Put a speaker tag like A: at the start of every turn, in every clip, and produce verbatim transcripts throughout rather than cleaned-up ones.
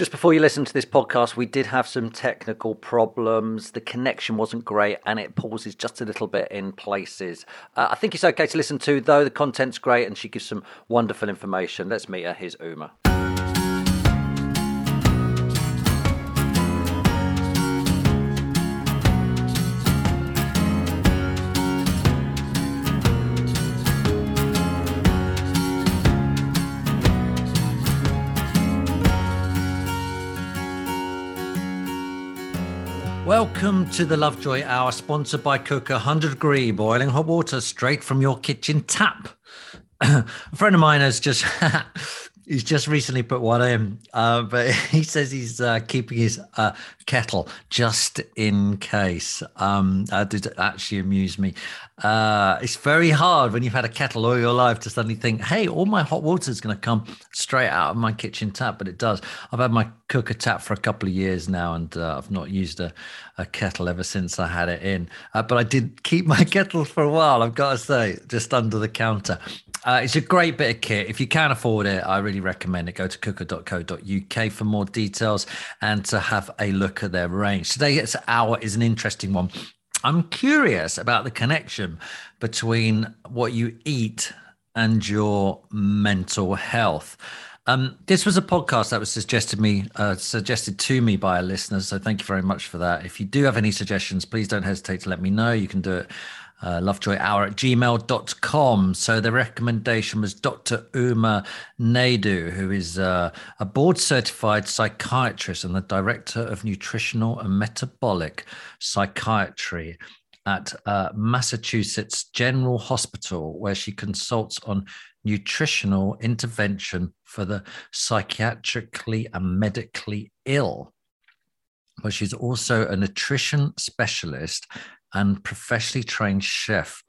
A: Just before you listen to this podcast, we did have some technical problems. The connection wasn't great and it pauses just a little bit in places. Uh, I think it's okay to listen to, though. The content's great and she gives some wonderful information. Let's meet her. Here's Uma. Welcome to the Lovejoy Hour, sponsored by Cooker. one hundred degree boiling hot water straight from your kitchen tap. A friend of mine has just he's just recently put one in, uh, but he says he's uh, keeping his uh, kettle just in case. Um, that did actually amuse me. Uh, it's very hard when you've had a kettle all your life to suddenly think, hey, all my hot water is going to come straight out of my kitchen tap, but it does. I've had my cooker tap for a couple of years now, and uh, I've not used a, a kettle ever since I had it in. Uh, but I did keep my kettle for a while, I've got to say, just under the counter. Uh, it's a great bit of kit. If you can afford it, I really recommend it. Go to cooker dot co dot uk for more details and to have a look at their range. Today's hour is an interesting one. I'm curious about the connection between what you eat and your mental health. Um, this was a podcast that was suggested me, uh, suggested to me by a listener, so thank you very much for that. If you do have any suggestions, please don't hesitate to let me know. You can do it uh, lovejoyhour at gmail dot com. So the recommendation was Doctor Uma Naidu, who is uh, a board-certified psychiatrist and the director of nutritional and metabolic psychiatry at uh, Massachusetts General Hospital, where she consults on nutritional intervention for the psychiatrically and medically ill. But she's also a nutrition specialist and professionally trained chef,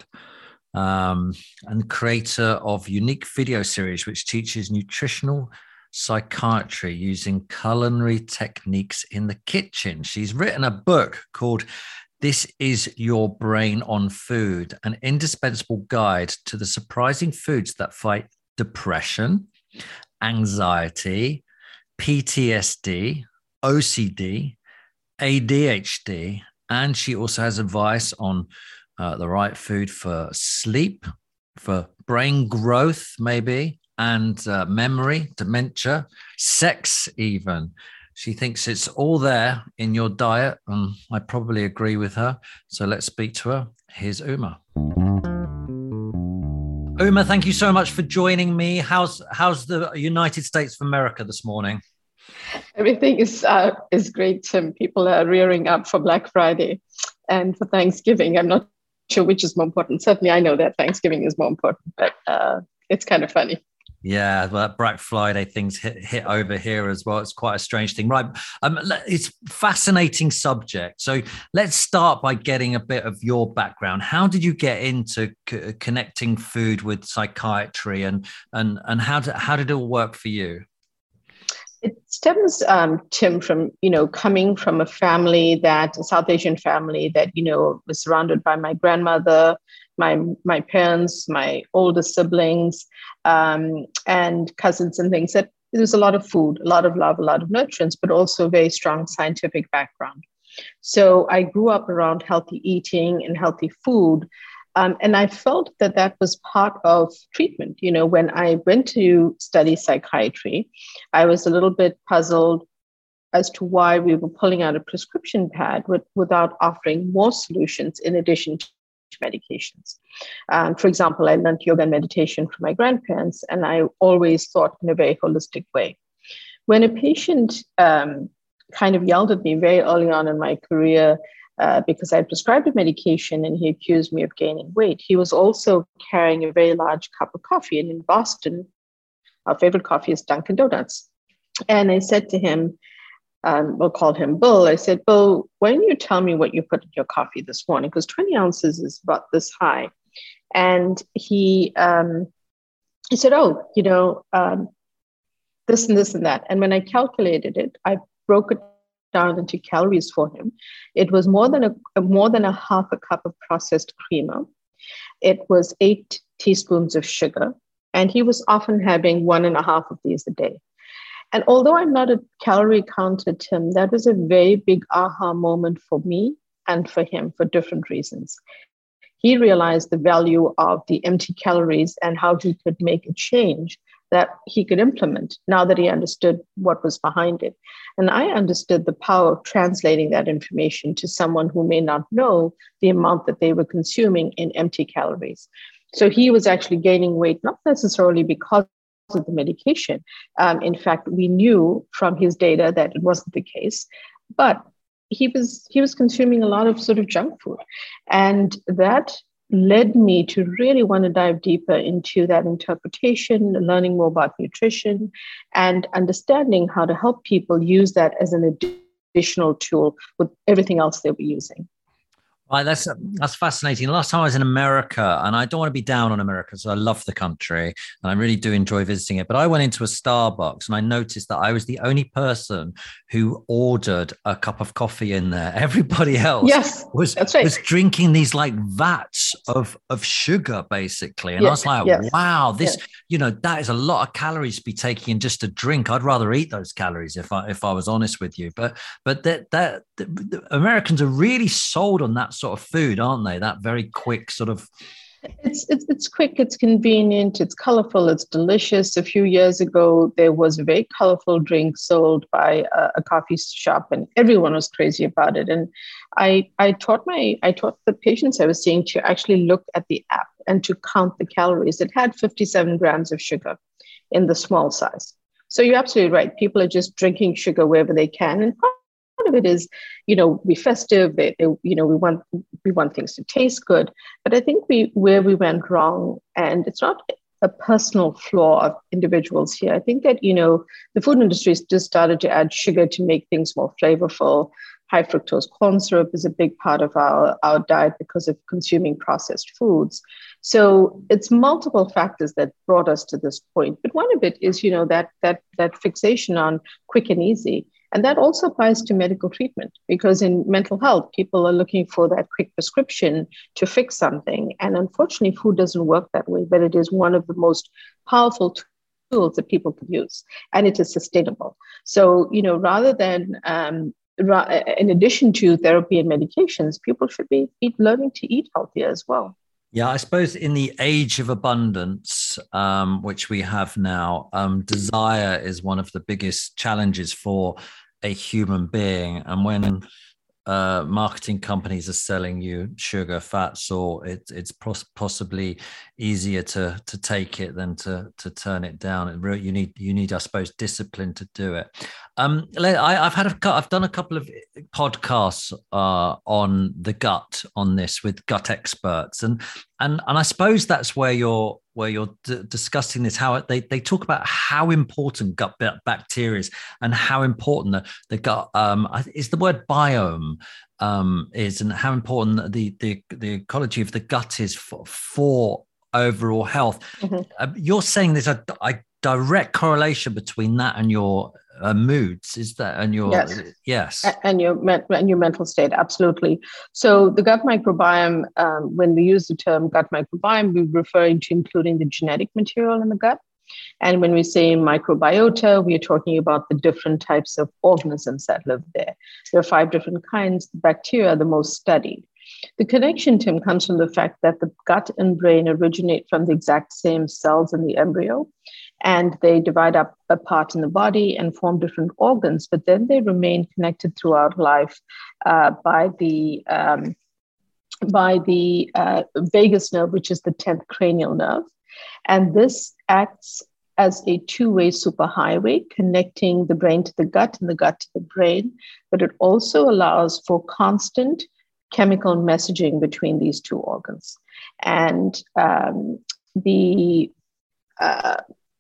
A: um, and creator of unique video series which teaches nutritional psychiatry using culinary techniques in the kitchen. She's written a book called This Is Your Brain on Food, an indispensable guide to the surprising foods that fight depression, anxiety, P T S D, O C D, A D H D, and she also has advice on uh, the right food for sleep, for brain growth maybe, and uh, memory, dementia, sex even. She thinks it's all there in your diet, and I probably agree with her. So let's speak to her. Here's Uma. Uma, thank you so much for joining me. How's how's the United States of America this morning?
B: Everything is uh, is great, Tim. People are rearing up for Black Friday and for Thanksgiving. I'm not sure which is more important. Certainly, I know that Thanksgiving is more important, but uh, it's kind of funny.
A: Yeah, well, that Black Friday thing's hit, hit over here as well. It's quite a strange thing, right? Um, it's a fascinating subject. So let's start by getting a bit of your background. How did you get into c- connecting food with psychiatry, and and and how did how did it all work for you?
B: It stems, um, Tim, from, you know, coming from a family that, a South Asian family that, you know, was surrounded by my grandmother, my my parents, my older siblings, um, and cousins and things. That there's a lot of food, a lot of love, a lot of nutrients, but also a very strong scientific background. So I grew up around healthy eating and healthy food. Um, and I felt that that was part of treatment. You know, when I went to study psychiatry, I was a little bit puzzled as to why we were pulling out a prescription pad with, without offering more solutions in addition to medications. Um, for example, I learned yoga and meditation from my grandparents, and I always thought in a very holistic way. When a patient um, kind of yelled at me very early on in my career, Uh, because I prescribed a medication and he accused me of gaining weight, he was also carrying a very large cup of coffee. And in Boston, our favorite coffee is Dunkin' Donuts. And I said to him, um, we'll call him Bill. I said, Bill, why don't you tell me what you put in your coffee this morning? Because twenty ounces is about this high. And he, um, he said, oh, you know, um, this and this and that. And when I calculated it, I broke it down into calories for him. It was more than a more than a half a cup of processed creamer. It was eight teaspoons of sugar, and he was often having one and a half of these a day. And although I'm not a calorie counter, Tim, that was a very big aha moment for me and for him for different reasons. He realized the value of the empty calories and how he could make a change that he could implement now that he understood what was behind it. And I understood the power of translating that information to someone who may not know the amount that they were consuming in empty calories. So he was actually gaining weight, not necessarily because of the medication. Um, in fact, we knew from his data that it wasn't the case, but he was he was consuming a lot of sort of junk food. And that led me to really want to dive deeper into that interpretation, learning more about nutrition, and understanding how to help people use that as an additional tool with everything else they were using.
A: Right, that's that's fascinating. Last time I was in America, and I don't want to be down on America, so I love the country and I really do enjoy visiting it. But I went into a Starbucks and I noticed that I was the only person who ordered a cup of coffee in there. Everybody else
B: yes,
A: was
B: that's right.
A: was drinking these like vats of of sugar, basically. And
B: yes,
A: I was like,
B: yes,
A: wow, this
B: yes.
A: you know that is a lot of calories to be taking in just a drink. I'd rather eat those calories if I if I was honest with you. But but that that the, the Americans are really sold on that sort of food, aren't they? That very quick sort of.
B: It's, it's it's quick, it's convenient, it's colorful, it's delicious. A few years ago, there was a very colorful drink sold by a, a coffee shop, and everyone was crazy about it. And I I taught my I taught the patients I was seeing to actually look at the app and to count the calories. It had fifty-seven grams of sugar in the small size. So you're absolutely right. People are just drinking sugar wherever they can, and part of it is, you know, we festive. They, they, you know, we want we want things to taste good. But I think we where we went wrong, and it's not a personal flaw of individuals here. I think that, you know, the food industry has just started to add sugar to make things more flavorful. High fructose corn syrup is a big part of our, our diet because of consuming processed foods. So it's multiple factors that brought us to this point. But one of it is, you know, that that that fixation on quick and easy. And that also applies to medical treatment, because in mental health, people are looking for that quick prescription to fix something. And unfortunately, food doesn't work that way, but it is one of the most powerful tools that people can use, and it is sustainable. So, you know, rather than, um, ra- in addition to therapy and medications, people should be eat, learning to eat healthier as well.
A: Yeah, I suppose in the age of abundance, um, which we have now, um, desire is one of the biggest challenges for a human being. And when uh, marketing companies are selling you sugar, fats, or it, it's pos- possibly easier to to take it than to to turn it down. It really, you need you need, I suppose, discipline to do it. Um, I, I've had a, I've done a couple of podcasts uh, on the gut on this with gut experts, and and and I suppose that's where you're where you're d- discussing this. How they they talk about how important gut bacteria is and how important the the gut um is the word biome um is, and how important the the the ecology of the gut is for, for overall health. Mm-hmm. Uh, you're saying there's a, a direct correlation between that and your uh, moods, is that, and your
B: yes,
A: yes.
B: and your and your mental state, absolutely. So the gut microbiome, um, when we use the term gut microbiome, we're referring to including the genetic material in the gut. And when we say microbiota, we are talking about the different types of organisms that live there. There are five different kinds. The bacteria are the most studied. The connection, Tim, comes from the fact that the gut and brain originate from the exact same cells in the embryo, and they divide up apart in the body and form different organs, but then they remain connected throughout life uh, by the um, by the uh, vagus nerve, which is the tenth cranial nerve. And this acts as a two-way superhighway connecting the brain to the gut and the gut to the brain, but it also allows for constant chemical messaging between these two organs. And um, the uh,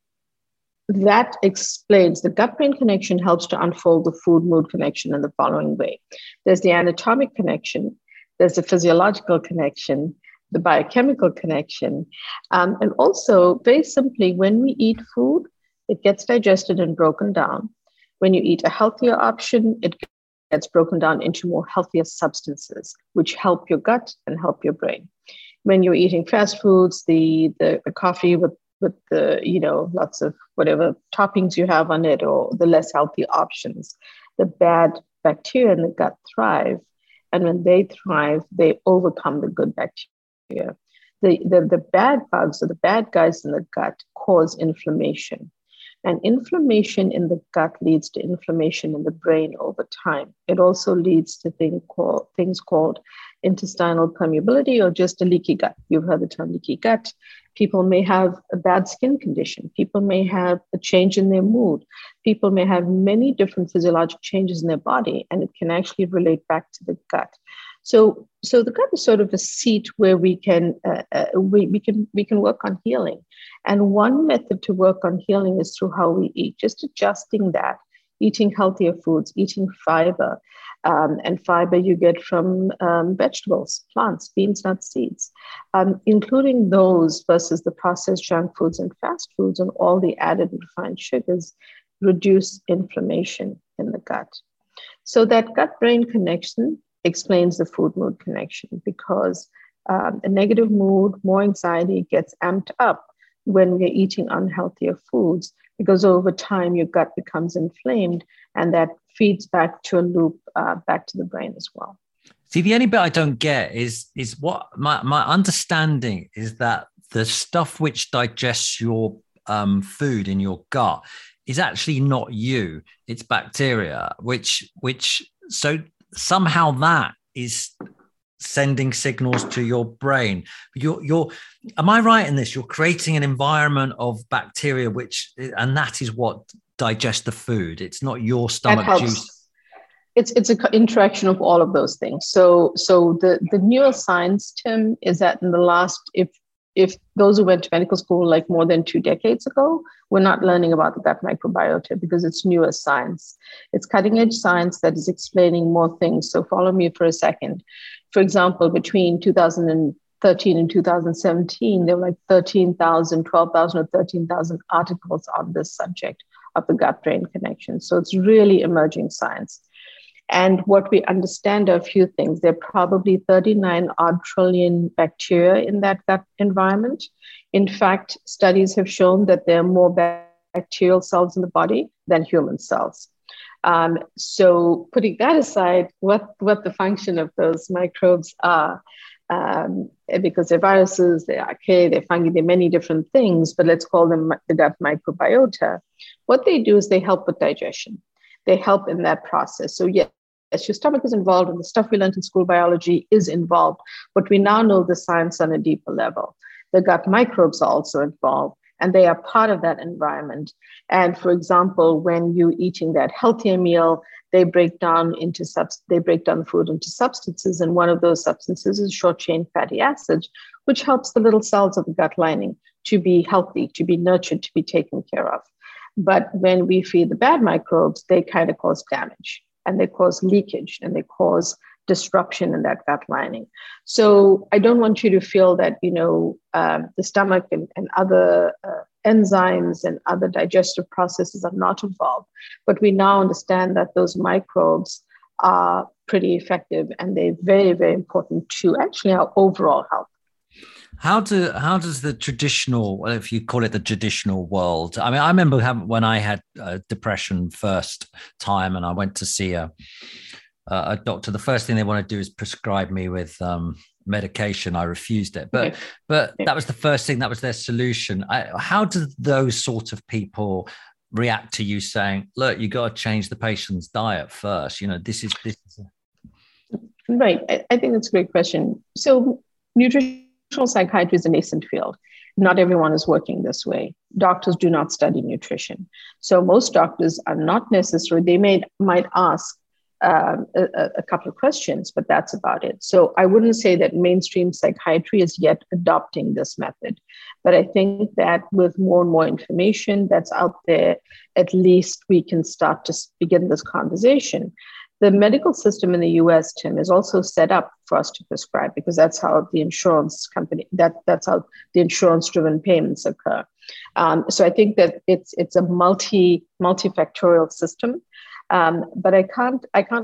B: that explains the gut-brain connection helps to unfold the food-mood connection in the following way. There's the anatomic connection, there's the physiological connection, the biochemical connection, um, and also, very simply, when we eat food, it gets digested and broken down. When you eat a healthier option, it gets broken down into more healthier substances, which help your gut and help your brain. When you're eating fast foods, the, the, the coffee with with the, you know, lots of whatever toppings you have on it or the less healthy options. The bad bacteria in the gut thrive. And when they thrive, they overcome the good bacteria. The, the, the bad bugs or the bad guys in the gut cause inflammation. And inflammation in the gut leads to inflammation in the brain over time. It also leads to thing called, things called intestinal permeability or just a leaky gut. You've heard the term leaky gut. People may have a bad skin condition. People may have a change in their mood. People may have many different physiologic changes in their body, and it can actually relate back to the gut. So, so the gut is sort of a seat where we can uh, uh, we, we can we can work on healing. And one method to work on healing is through how we eat, just adjusting that, eating healthier foods, eating fiber. Um, and fiber you get from um, vegetables, plants, beans, nuts, seeds, um, including those versus the processed junk foods and fast foods and all the added and refined sugars reduce inflammation in the gut. So that gut-brain connection explains the food-mood connection, because um, a negative mood, more anxiety gets amped up when we're eating unhealthier foods, because over time your gut becomes inflamed, and that feeds back to a loop uh, back to the brain as well.
A: See, the only bit I don't get is is what my, my understanding is that the stuff which digests your um, food in your gut is actually not you, it's bacteria, which which so somehow that is sending signals to your brain. You're, you're, am I right in this? You're creating an environment of bacteria, which, and that is what digests the food. It's not your stomach juice.
B: It's it's an interaction of all of those things. So so the the neuroscience, Tim, is that in the last, if if those who went to medical school like more than two decades ago, we're not learning about the gut microbiota because it's newer science. It's cutting edge science that is explaining more things. So follow me for a second. For example, between two thousand thirteen and two thousand seventeen, there were like thirteen thousand, twelve thousand or thirteen thousand articles on this subject of the gut-brain connection. So it's really emerging science. And what we understand are a few things. There are probably thirty-nine odd trillion bacteria in that gut environment. In fact, studies have shown that there are more bacterial cells in the body than human cells. Um, so putting that aside, what, what the function of those microbes are, um, because they're viruses, they're archaea, they're fungi, they're many different things, but let's call them the gut microbiota. What they do is they help with digestion. They help in that process. So yes, your stomach is involved, and the stuff we learned in school biology is involved, but we now know the science on a deeper level. The gut microbes are also involved, and they are part of that environment. And for example, when you're eating that healthier meal, they break down into subs- they break down the food into substances, and one of those substances is short-chain fatty acids, which helps the little cells of the gut lining to be healthy, to be nurtured, to be taken care of. But when we feed the bad microbes, they kind of cause damage, and they cause leakage, and they cause disruption in that gut lining. So I don't want you to feel that, you know, um, the stomach and, and other uh, enzymes and other digestive processes are not involved. But we now understand that those microbes are pretty effective, and they're very, very important to actually our overall health.
A: How do how does the traditional, well, if you call it the traditional world? I mean, I remember having, when I had uh, depression first time, and I went to see a a doctor. The first thing they want to do is prescribe me with um, medication. I refused it, but but that was the first thing. That was their solution. I, how do those sort of people react to you saying, "Look, you got to change the patient's diet first"? You know, this is this. Is a-
B: right. I, I think that's a great question. So nutrition. Psychiatry is a nascent field. Not everyone is working this way. Doctors do not study nutrition. So most doctors are not necessarily, they may, might ask um, a, a couple of questions, but that's about it. So I wouldn't say that mainstream psychiatry is yet adopting this method. But I think that with more and more information that's out there, at least we can start to begin this conversation. The medical system in the U S, Tim, is also set up for us to prescribe, because that's how the insurance company, that, that's how the insurance-driven payments occur. Um, so I think that it's it's a multi multifactorial system, um, but I can't I can't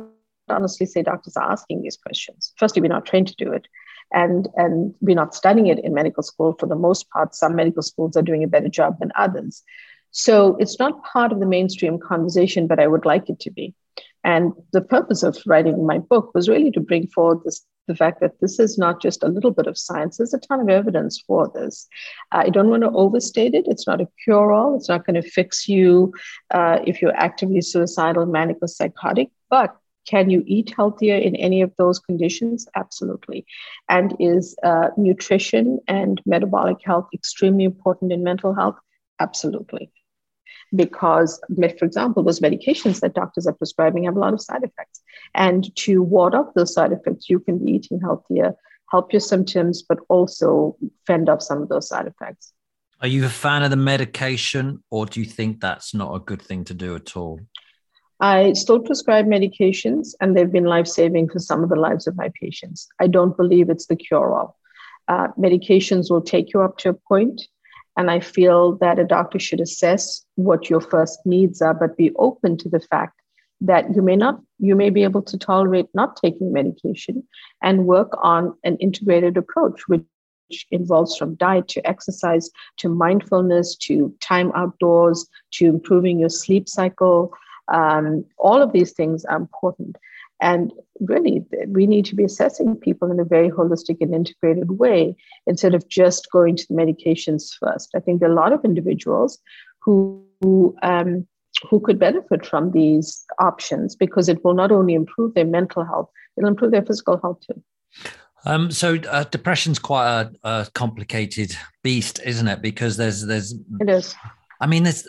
B: honestly say doctors are asking these questions. Firstly, we're not trained to do it. And, and we're not studying it in medical school for the most part. Some medical schools are doing a better job than others. So it's not part of the mainstream conversation, but I would like it to be. And the purpose of writing my book was really to bring forward this, the fact that this is not just a little bit of science. There's a ton of evidence for this. I don't want to overstate it. It's not a cure-all. It's not going to fix you uh, if you're actively suicidal, manic, or psychotic. But can you eat healthier in any of those conditions? Absolutely. And is uh, nutrition and metabolic health extremely important in mental health? Absolutely. Because, for example, those medications that doctors are prescribing have a lot of side effects. And to ward off those side effects, you can be eating healthier, help your symptoms, but also fend off some of those side effects.
A: Are you a fan of the medication, or do you think that's not a good thing to do at all?
B: I still prescribe medications, and they've been life-saving for some of the lives of my patients. I don't believe it's the cure-all. Uh, medications will take you up to a point, and I feel that a doctor should assess what your first needs are, but be open to the fact that you may not, you may be able to tolerate not taking medication, and work on an integrated approach, which involves from diet to exercise to mindfulness to time outdoors to improving your sleep cycle. Um, all of these things are important. And really, we need to be assessing people in a very holistic and integrated way instead of just going to the medications first. I think there are a lot of individuals who, who, um, who could benefit from these options because it will not only improve their mental health, it'll improve their physical health too.
A: Um, so uh, depression's quite a, a complicated beast, isn't it? Because there's, there's,
B: it is.
A: I mean, there's,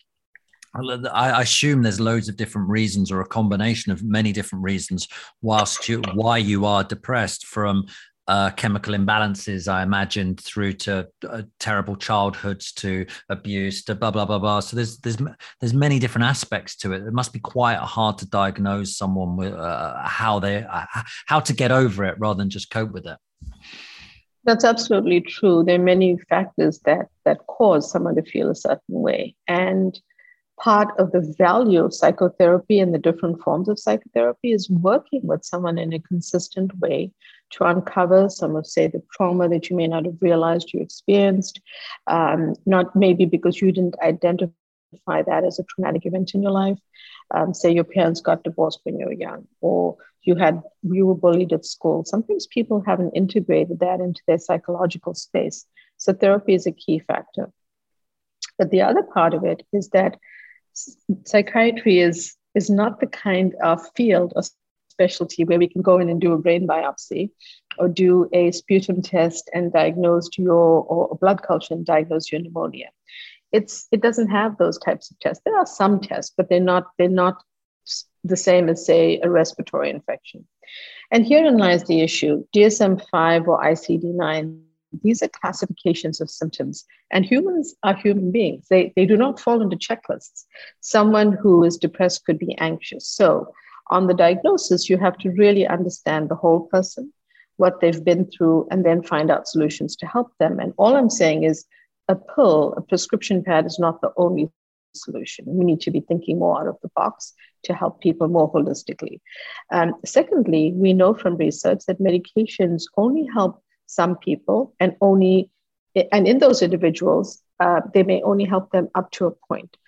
A: I assume there's loads of different reasons, or a combination of many different reasons whilst you, why you are depressed, from uh, chemical imbalances, I imagine, through to uh, terrible childhoods, to abuse, to blah, blah, blah, blah. So there's, there's, there's many different aspects to it. It must be quite hard to diagnose someone with uh, how they, uh, how to get over it rather than just cope with it.
B: That's absolutely true. There are many factors that, that cause someone to feel a certain way. And part of the value of psychotherapy and the different forms of psychotherapy is working with someone in a consistent way to uncover some of, say, the trauma that you may not have realized you experienced, um, not maybe because you didn't identify that as a traumatic event in your life. Um, say your parents got divorced when you were young, or you had you were bullied at school. Sometimes people haven't integrated that into their psychological space. So therapy is a key factor. But the other part of it is that psychiatry is, is not the kind of field or specialty where we can go in and do a brain biopsy or do a sputum test and diagnose your, or a blood culture and diagnose your pneumonia. It's, it doesn't have those types of tests. There are some tests, but they're not, they're not the same as, say, a respiratory infection. And herein lies the issue. D S M five or I C D nine, these are classifications of symptoms, and humans are human beings. They, they do not fall into checklists. Someone who is depressed could be anxious. So on the diagnosis, you have to really understand the whole person, what they've been through, and then find out solutions to help them. And all I'm saying is a pill, a prescription pad is not the only solution. We need to be thinking more out of the box to help people more holistically. Um, secondly, we know from research that medications only help some people, and only, and in those individuals, uh, they may only help them up to a point.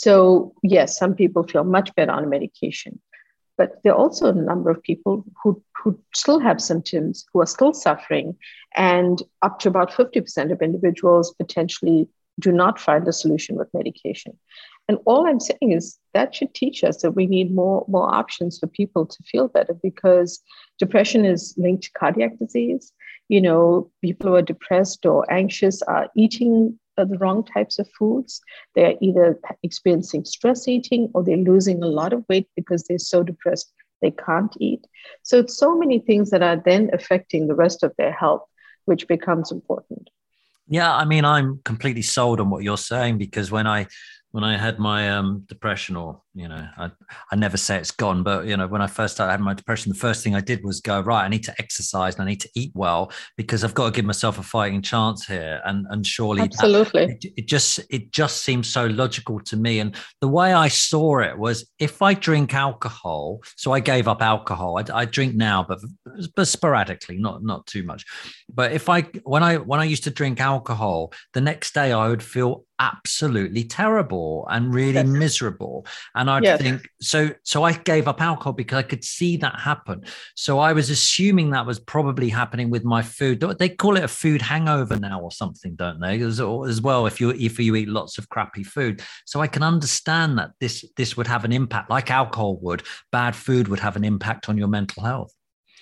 B: So yes, some people feel much better on medication, but there are also a number of people who, who still have symptoms, who are still suffering, and up to about fifty percent of individuals potentially do not find a solution with medication. And all I'm saying is that should teach us that we need more, more options for people to feel better, because depression is linked to cardiac disease. You know, people who are depressed or anxious are eating the wrong types of foods. They're either experiencing stress eating, or they're losing a lot of weight because they're so depressed they can't eat. So it's so many things that are then affecting the rest of their health, which becomes important.
A: Yeah, I mean, I'm completely sold on what you're saying, because when I when I had my um, depression, or, you know, I, I never say it's gone, but, you know, when I first started having my depression, the first thing I did was go, right, I need to exercise and I need to eat well, because I've got to give myself a fighting chance here. And, and surely that,
B: Absolutely.
A: it, it just, it just seems so logical to me. And the way I saw it was, if I drink alcohol, so I gave up alcohol, I, I drink now, but, but sporadically, not, not too much. But if I, when I, when I used to drink alcohol, the next day I would feel absolutely terrible and really yes. miserable. And I'd yes. think, so, so I gave up alcohol because I could see that happen. So I was assuming that was probably happening with my food. They call it a food hangover now or something, don't they? As, as well, if you, if you eat lots of crappy food. So I can understand that this, this would have an impact, like alcohol would. Bad food would have an impact on your mental health.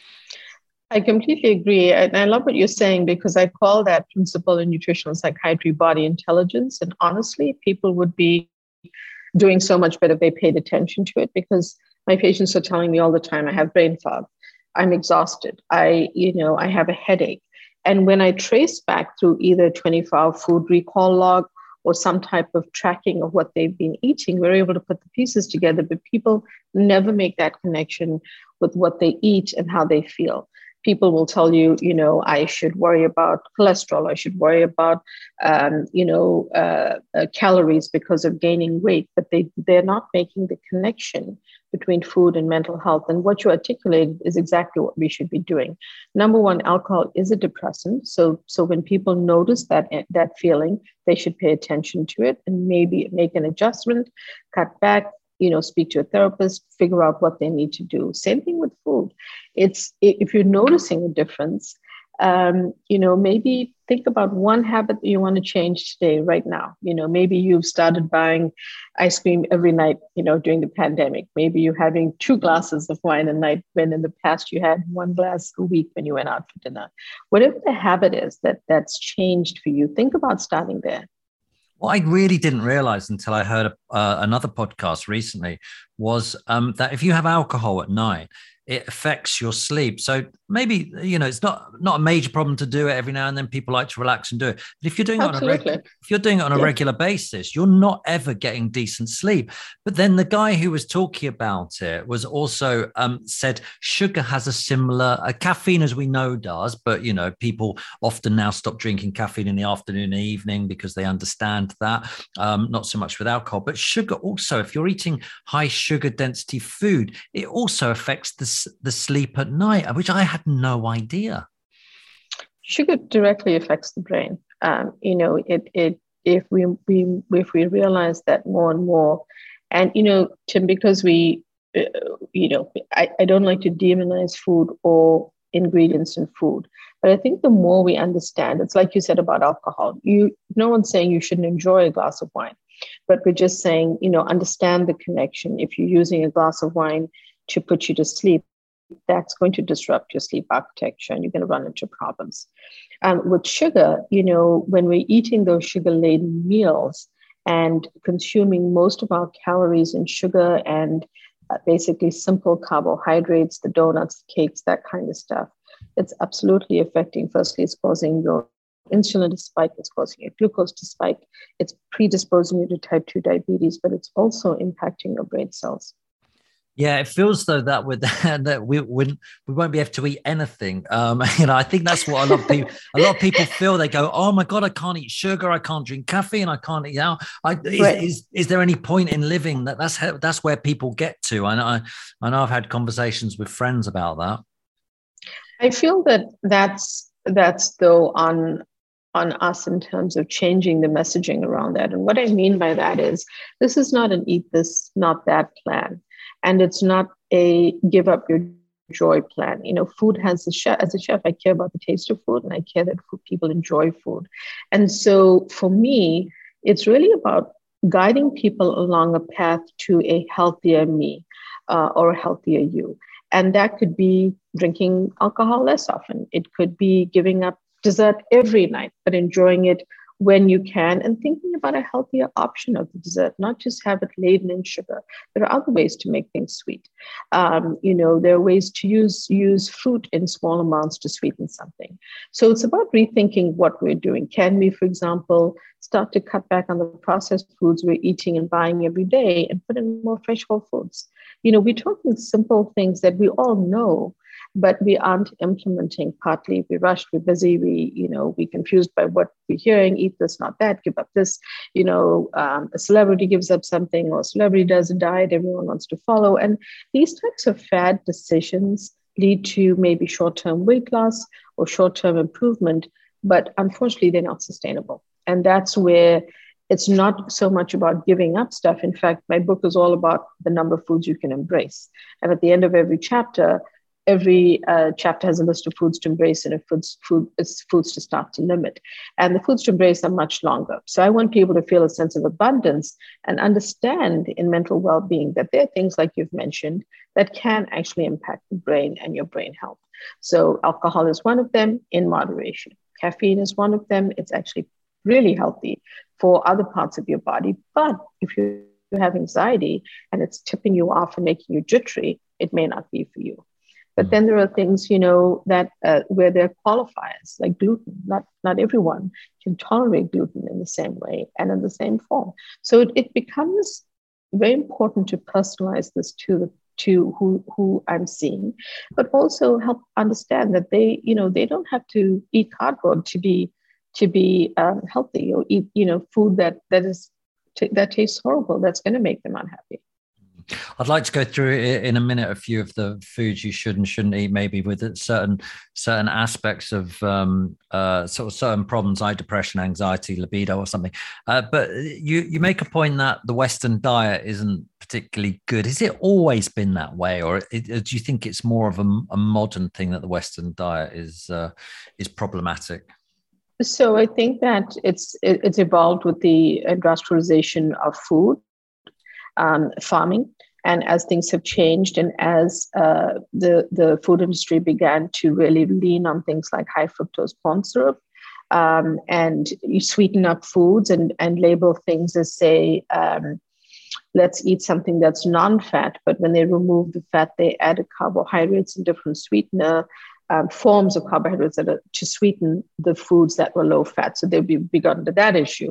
B: I completely agree. And I love what you're saying, because I call that principle in nutritional psychiatry body intelligence. And honestly, people would be doing so much better if they paid attention to it, because my patients are telling me all the time, I have brain fog, I'm exhausted, I, you know, I have a headache. And when I trace back through either twenty-four hour food recall log or some type of tracking of what they've been eating, we're able to put the pieces together, but people never make that connection with what they eat and how they feel. People will tell you, you know, I should worry about cholesterol. I should worry about, um, you know, uh, uh, calories because of gaining weight, but they, they're not making the connection between food and mental health. And what you articulated is exactly what we should be doing. Number one, alcohol is a depressant. So, so when people notice that, that feeling, they should pay attention to it and maybe make an adjustment, cut back, you know, speak to a therapist, figure out what they need to do. Same thing with food. It's, if you're noticing a difference, um, you know, maybe think about one habit that you want to change today, right now. You know, maybe you've started buying ice cream every night, you know, during the pandemic. Maybe you're having two glasses of wine a night when in the past you had one glass a week when you went out for dinner. Whatever the habit is that that's changed for you, think about starting there.
A: What I really didn't realize until I heard uh, another podcast recently was um, that if you have alcohol at night, it affects your sleep. So maybe, you know, it's not not a major problem to do it every now and then. People like to relax and do it. But if you're doing
B: Absolutely.
A: it on a reg- if you're doing it on a yeah. regular basis, you're not ever getting decent sleep. But then the guy who was talking about it was also um, said sugar has a similar uh, caffeine, as we know, does. But, you know, people often now stop drinking caffeine in the afternoon and evening because they understand that. Um, not so much with alcohol, but sugar also. If you're eating high sugar density food, it also affects the the sleep at night, which I had no idea.
B: Sugar directly affects the brain. Um, you know, it it if we we if we realize that more and more, and you know, Tim, because we, uh, you know, I, I don't like to demonize food or ingredients in food, but I think the more we understand, it's like you said about alcohol. You, no one's saying you shouldn't enjoy a glass of wine, but we're just saying, you know, understand the connection. If you're using a glass of wine to put you to sleep, that's going to disrupt your sleep architecture and you're going to run into problems. Um, with sugar, you know, when we're eating those sugar-laden meals and consuming most of our calories in sugar and uh, basically simple carbohydrates, the donuts, the cakes, that kind of stuff, it's absolutely affecting. Firstly, it's causing your insulin to spike, it's causing your glucose to spike, it's predisposing you to type two diabetes, but it's also impacting your brain cells.
A: Yeah, it feels though that with that we we, we won't be able to eat anything. Um, you know, I think that's what a lot of people a lot of people feel. They go, "Oh my God, I can't eat sugar, I can't drink caffeine, I can't eat out." I, is, right. is is there any point in living? That that's how, that's where people get to. I know I, I know I've had conversations with friends about that.
B: I feel that that's that's though on on us in terms of changing the messaging around that. And what I mean by that is, this is not an eat this, not that plan. And it's not a give up your joy plan. You know, food has a chef, as a chef, I care about the taste of food and I care that food, people enjoy food. And so for me, it's really about guiding people along a path to a healthier me uh, or a healthier you. And that could be drinking alcohol less often. It could be giving up dessert every night, but enjoying it when you can, and thinking about a healthier option of the dessert, not just have it laden in sugar. There are other ways to make things sweet. Um, you know, there are ways to use, use fruit in small amounts to sweeten something. So it's about rethinking what we're doing. Can we, for example, start to cut back on the processed foods we're eating and buying every day and put in more fresh whole foods? You know, we're talking simple things that we all know, but we aren't implementing. Partly we're rushed, we're busy, we, you know, we're confused by what we're hearing, eat this, not that, give up this, you know, um, a celebrity gives up something, or a celebrity does a diet everyone wants to follow. And these types of fad decisions lead to maybe short-term weight loss or short-term improvement, but unfortunately, they're not sustainable. And that's where it's not so much about giving up stuff. In fact, my book is all about the number of foods you can embrace. And at the end of every chapter, every uh, chapter has a list of foods to embrace and a foods, food, foods to start to limit. And the foods to embrace are much longer. So I want people to feel a sense of abundance and understand in mental well-being that there are things like you've mentioned that can actually impact the brain and your brain health. So alcohol is one of them, in moderation. Caffeine is one of them. It's actually really healthy for other parts of your body. But if you have anxiety and it's tipping you off and making you jittery, it may not be for you. But then there are things, you know, that uh, where there are qualifiers like gluten. Not, not everyone can tolerate gluten in the same way and in the same form. So it, it becomes very important to personalize this to the to who, who I'm seeing, but also help understand that they, you know, they don't have to eat cardboard to be to be um, healthy, or eat, you know, food that that is t- that tastes horrible. That's going to make them unhappy.
A: I'd like to go through in a minute a few of the foods you should and shouldn't eat, maybe with certain certain aspects of um, uh, sort of certain problems like depression, anxiety, libido, or something. Uh, but you you make a point that the Western diet isn't particularly good. Has it always been that way, or do you think it's more of a, a modern thing that the Western diet is uh, is problematic?
B: So I think that it's it's evolved with the industrialization of food. Um, farming. And as things have changed, and as uh, the, the food industry began to really lean on things like high fructose corn syrup, um, and you sweeten up foods and, and label things as, say, um, let's eat something that's non-fat, but when they remove the fat, they added carbohydrates and different sweetener Um, forms of carbohydrates that are to sweeten the foods that were low fat. So they've begun to that issue.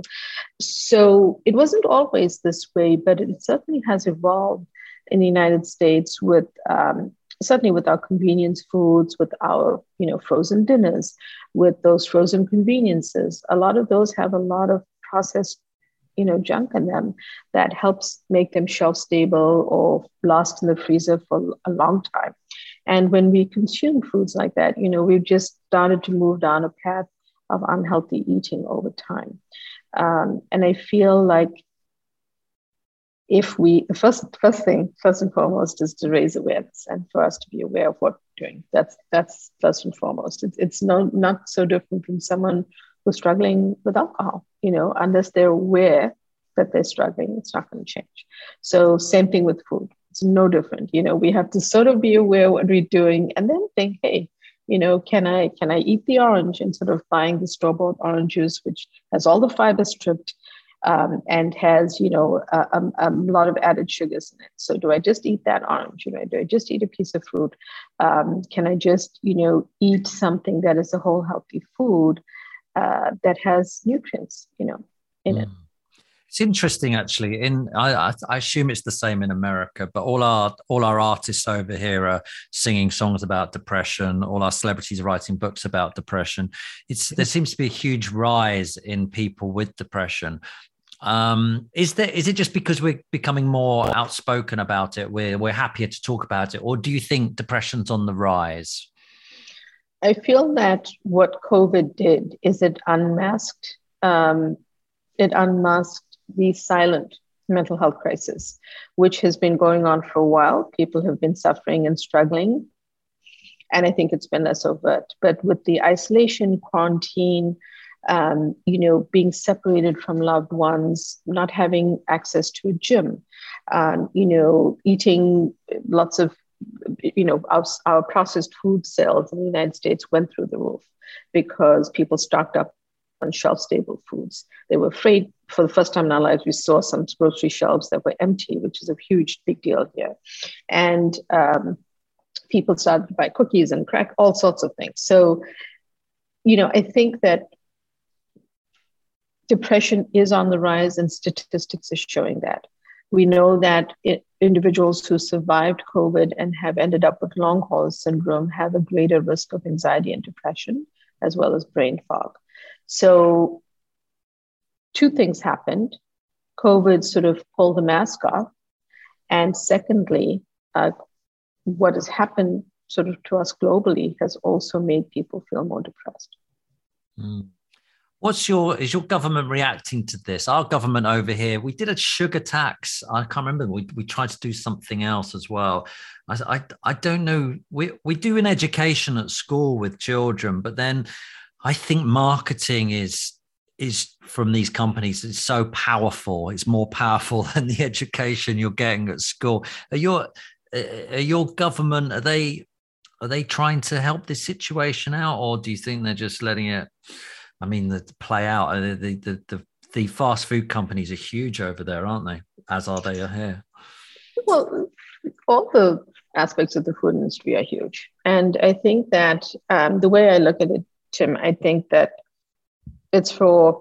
B: So it wasn't always this way, but it certainly has evolved in the United States with um, certainly with our convenience foods, with our, you know, frozen dinners, with those frozen conveniences. A lot of those have a lot of processed, you know, junk in them that helps make them shelf stable or last in the freezer for a long time. And when we consume foods like that, you know, we've just started to move down a path of unhealthy eating over time. Um, and I feel like if we, the first, first thing, first and foremost, is to raise awareness and for us to be aware of what we're doing. That's that's first and foremost. It's, it's no, not so different from someone who's struggling with alcohol, you know, unless they're aware that they're struggling, it's not going to change. So same thing with food. It's no different. You know, we have to sort of be aware what we're doing and then think, hey, you know, can I can I eat the orange instead of buying the store-bought orange juice, which has all the fiber stripped um, and has, you know, a, a, a lot of added sugars in it. So do I just eat that orange? You know, do I just eat a piece of fruit? Um, can I just, you know, eat something that is a whole healthy food uh, that has nutrients, you know, in mm. it?
A: It's interesting, actually. In I, I assume it's the same in America, but all our all our artists over here are singing songs about depression. All our celebrities are writing books about depression. It's there seems to be a huge rise in people with depression. Um, is there is it just because we're becoming more outspoken about it? We're we're happier to talk about it, or do you think depression's on the rise?
B: I feel that what COVID did is it unmasked um, it unmasked the silent mental health crisis, which has been going on for a while. People have been suffering and struggling. And I think it's been less overt. But with the isolation, quarantine, um, you know, being separated from loved ones, not having access to a gym, um, you know, eating lots of, you know, our, our processed food sales in the United States went through the roof because people stocked up on shelf-stable foods. They were afraid. For the first time in our lives, we saw some grocery shelves that were empty, which is a huge, big deal here. And um, people started to buy cookies and crack, all sorts of things. So, you know, I think that depression is on the rise, and statistics are showing that. We know that it, individuals who survived COVID and have ended up with long haul syndrome have a greater risk of anxiety and depression, as well as brain fog. So two things happened. COVID sort of pulled the mask off. And secondly, uh, what has happened sort of to us globally has also made people feel more depressed.
A: Mm. What's your, is your government reacting to this? Our government over here, we did a sugar tax. I can't remember. We, we tried to do something else as well. I, I, I don't know. We, we do an education at school with children, but then I think marketing is, is from these companies. It's so powerful. It's more powerful than the education you're getting at school. Are your, are your government, are they, are they trying to help this situation out, or do you think they're just letting it, I mean, the play out? The, the the the fast food companies are huge over there, aren't they? As are they here.
B: Well, all the aspects of the food industry are huge, and I think that um, the way I look at it, Tim, I think that it's for,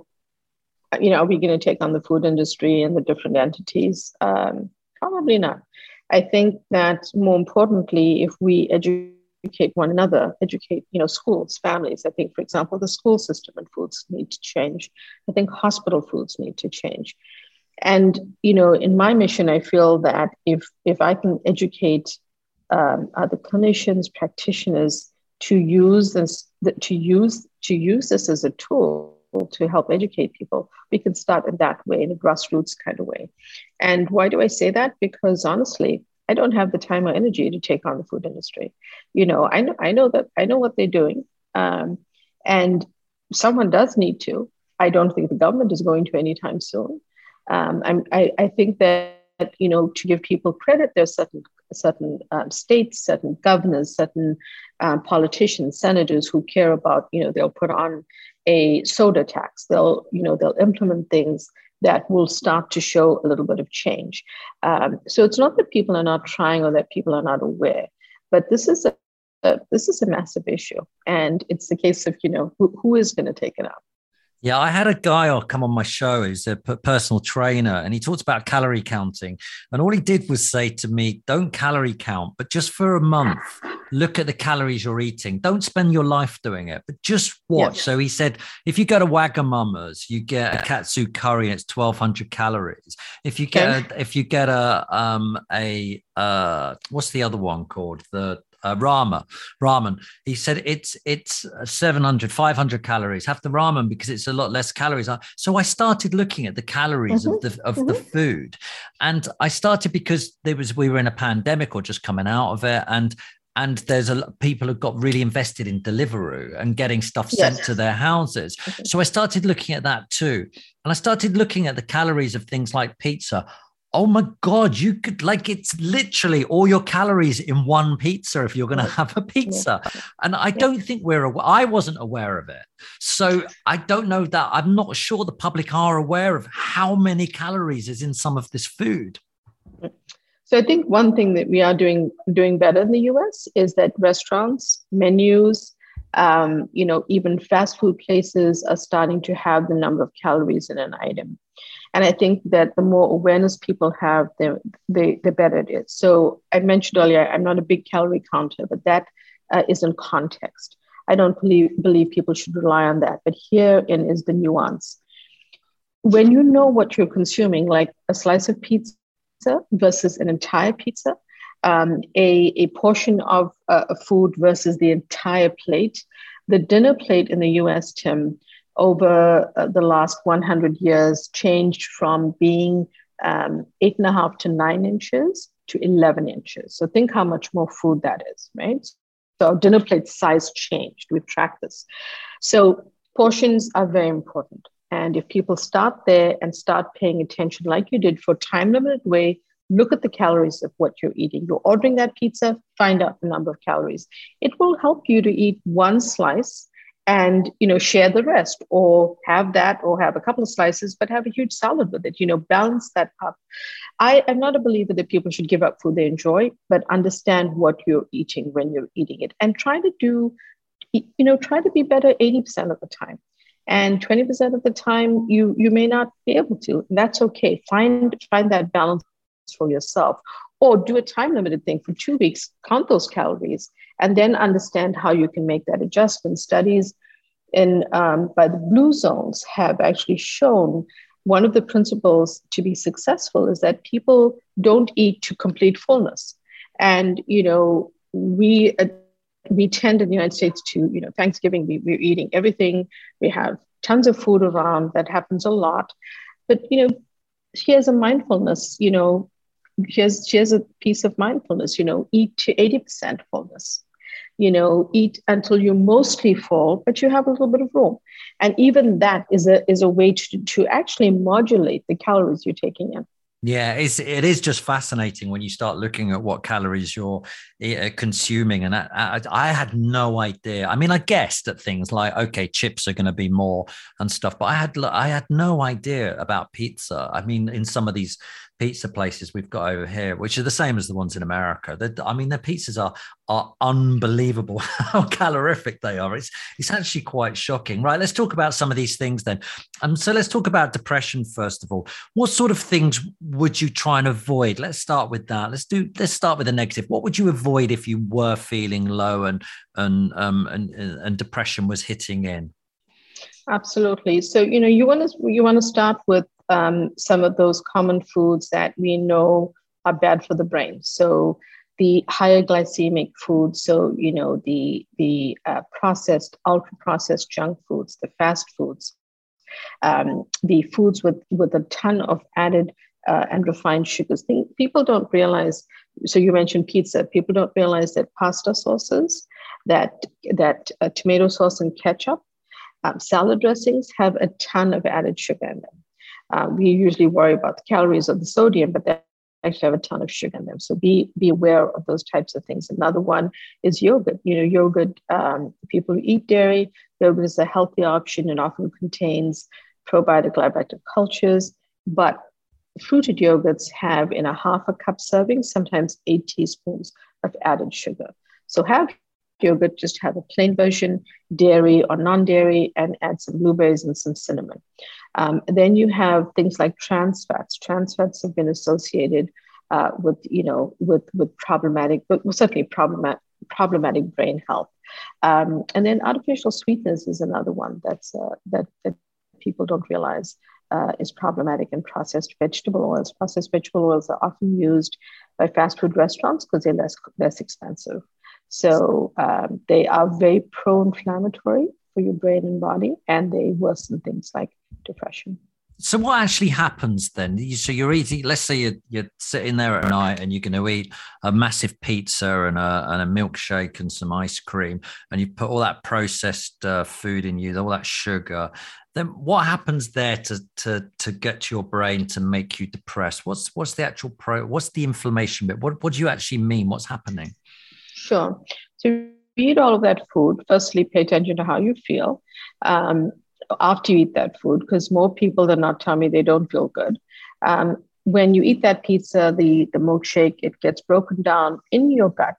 B: you know, are we going to take on the food industry and the different entities? Um, probably not. I think that more importantly, if we educate educate one another, educate, you know, schools, families. I think, for example, the school system and foods need to change. I think hospital foods need to change. And, you know, in my mission, I feel that if if I can educate um, other clinicians, practitioners to use this, to use to use this as a tool to help educate people, we can start in that way, in a grassroots kind of way. And why do I say that? Because honestly, I don't have the time or energy to take on the food industry. You know, I know, I know that I know what they're doing, um, and someone does need to. I don't think the government is going to anytime soon. Um, I'm, I, I think that, you know, to give people credit, there's certain certain um, states, certain governors, certain um, politicians, senators who care about. You know, they'll put on a soda tax. They'll, you know, they'll implement things that will start to show a little bit of change. Um, so it's not that people are not trying or that people are not aware, but this is a, a this is a massive issue, and it's the case of, you know, who, who is going to take it up.
A: Yeah, I had a guy I'll come on my show who's a personal trainer, and he talked about calorie counting. And all he did was say to me, don't calorie count, but just for a month, look at the calories you're eating. Don't spend your life doing it, but just watch. Yes. So he said, if you go to Wagamama's, you get a katsu curry and it's twelve hundred calories. If you get, okay. a, if you get a, um, a, uh, what's the other one called? The, Uh, Rama, ramen. He said it's it's seven hundred, five hundred calories. Have the ramen because it's a lot less calories. So I started looking at the calories mm-hmm. of the of mm-hmm. the food, and I started because there was we were in a pandemic or just coming out of it, and and there's a lot people have got really invested in Deliveroo and getting stuff sent yes. to their houses. Okay. So I started looking at that too, and I started looking at the calories of things like pizza. Oh my God, you could like, it's literally all your calories in one pizza if you're going to have a pizza. Yeah. And I yeah. don't think we're, I wasn't aware of it. So I don't know that, I'm not sure the public are aware of how many calories is in some of this food.
B: So I think one thing that we are doing, doing better in the U S is that restaurants, menus, um, you know, even fast food places are starting to have the number of calories in an item. And I think that the more awareness people have, the, the, the better it is. So I mentioned earlier, I'm not a big calorie counter, but that uh, is in context. I don't believe, believe people should rely on that. But herein is the nuance. When you know what you're consuming, like a slice of pizza versus an entire pizza, um, a, a portion of uh, a food versus the entire plate, the dinner plate in the U S, Tim, over uh, the last one hundred years changed from being um, eight and a half to nine inches to eleven inches. So think how much more food that is, right? So our dinner plate size changed. We've tracked this. So portions are very important. And if people start there and start paying attention like you did for time-limited way, look at the calories of what you're eating. You're ordering that pizza, find out the number of calories. It will help you to eat one slice and, you know, share the rest, or have that, or have a couple of slices, but have a huge salad with it, you know, balance that up. I am not a believer that people should give up food they enjoy, but understand what you're eating when you're eating it, and try to do, you know, try to be better eighty percent of the time. And twenty percent of the time, you you may not be able to. And that's okay. Find, find that balance for yourself. Or do a time limited thing for two weeks, count those calories, and then understand how you can make that adjustment. Studies in um, by the Blue Zones have actually shown one of the principles to be successful is that people don't eat to complete fullness. And, you know, we uh, we tend in the United States to, you know, Thanksgiving, we, we're eating everything. We have tons of food around. That happens a lot. But, you know, here's a mindfulness, you know, here's, here's a piece of mindfulness, you know, eat to eighty percent fullness. You know, eat until you're mostly full, but you have a little bit of room. And even that is a is a way to, to actually modulate the calories you're taking in.
A: Yeah, it's, it is just fascinating when you start looking at what calories you're uh, consuming. And I, I, I had no idea. I mean, I guessed that things like, okay, chips are going to be more and stuff, but I had I had no idea about pizza. I mean, in some of these pizza places we've got over here, which are the same as the ones in America, They're, I mean, their pizzas are are unbelievable how calorific they are. It's it's actually quite shocking. Right, let's talk about some of these things then. Um, so let's talk about depression first of all. What sort of things would you try and avoid? Let's start with that. Let's do. Let's start with the negative. What would you avoid if you were feeling low and and um and and depression was hitting in?
B: Absolutely. So, you know, you want to you want to start with um, some of those common foods that we know are bad for the brain. So the higher glycemic foods, so, you know, the, the uh, processed, ultra-processed junk foods, the fast foods, um, the foods with, with a ton of added uh, and refined sugars. People don't realize, so you mentioned pizza, people don't realize that pasta sauces, that, that uh, tomato sauce and ketchup, um, salad dressings have a ton of added sugar in them. Uh, we usually worry about the calories or the sodium, but they actually have a ton of sugar in them. So be be aware of those types of things. Another one is yogurt. You know, yogurt, um, people who eat dairy, yogurt is a healthy option and often contains probiotic lactic cultures, but fruited yogurts have in a half a cup serving, sometimes eight teaspoons of added sugar. So have yogurt, just have a plain version, dairy or non-dairy, and add some blueberries and some cinnamon. Um, then you have things like trans fats. Trans fats have been associated uh, with, you know, with with problematic, but certainly problematic problematic brain health. Um, and then artificial sweetness is another one that's uh, that that people don't realize uh, is problematic. And processed vegetable oils. Processed vegetable oils are often used by fast food restaurants because they're less less expensive. So um, they are very pro-inflammatory for your brain and body, and they worsen things like depression.
A: So what actually happens then? So you're eating, let's say you're, you're sitting there at night and you're going to eat a massive pizza and a, and a milkshake and some ice cream, and you put all that processed uh, food in you, all that sugar. Then what happens there to, to, to get to your brain to make you depressed? What's, what's the actual pro, what's the inflammation bit? What, what do you actually mean? What's happening?
B: Sure. So you eat all of that food. Firstly, pay attention to how you feel um, after you eat that food, because more people than not tell me they don't feel good. Um, when you eat that pizza, the, the milkshake, it gets broken down in your gut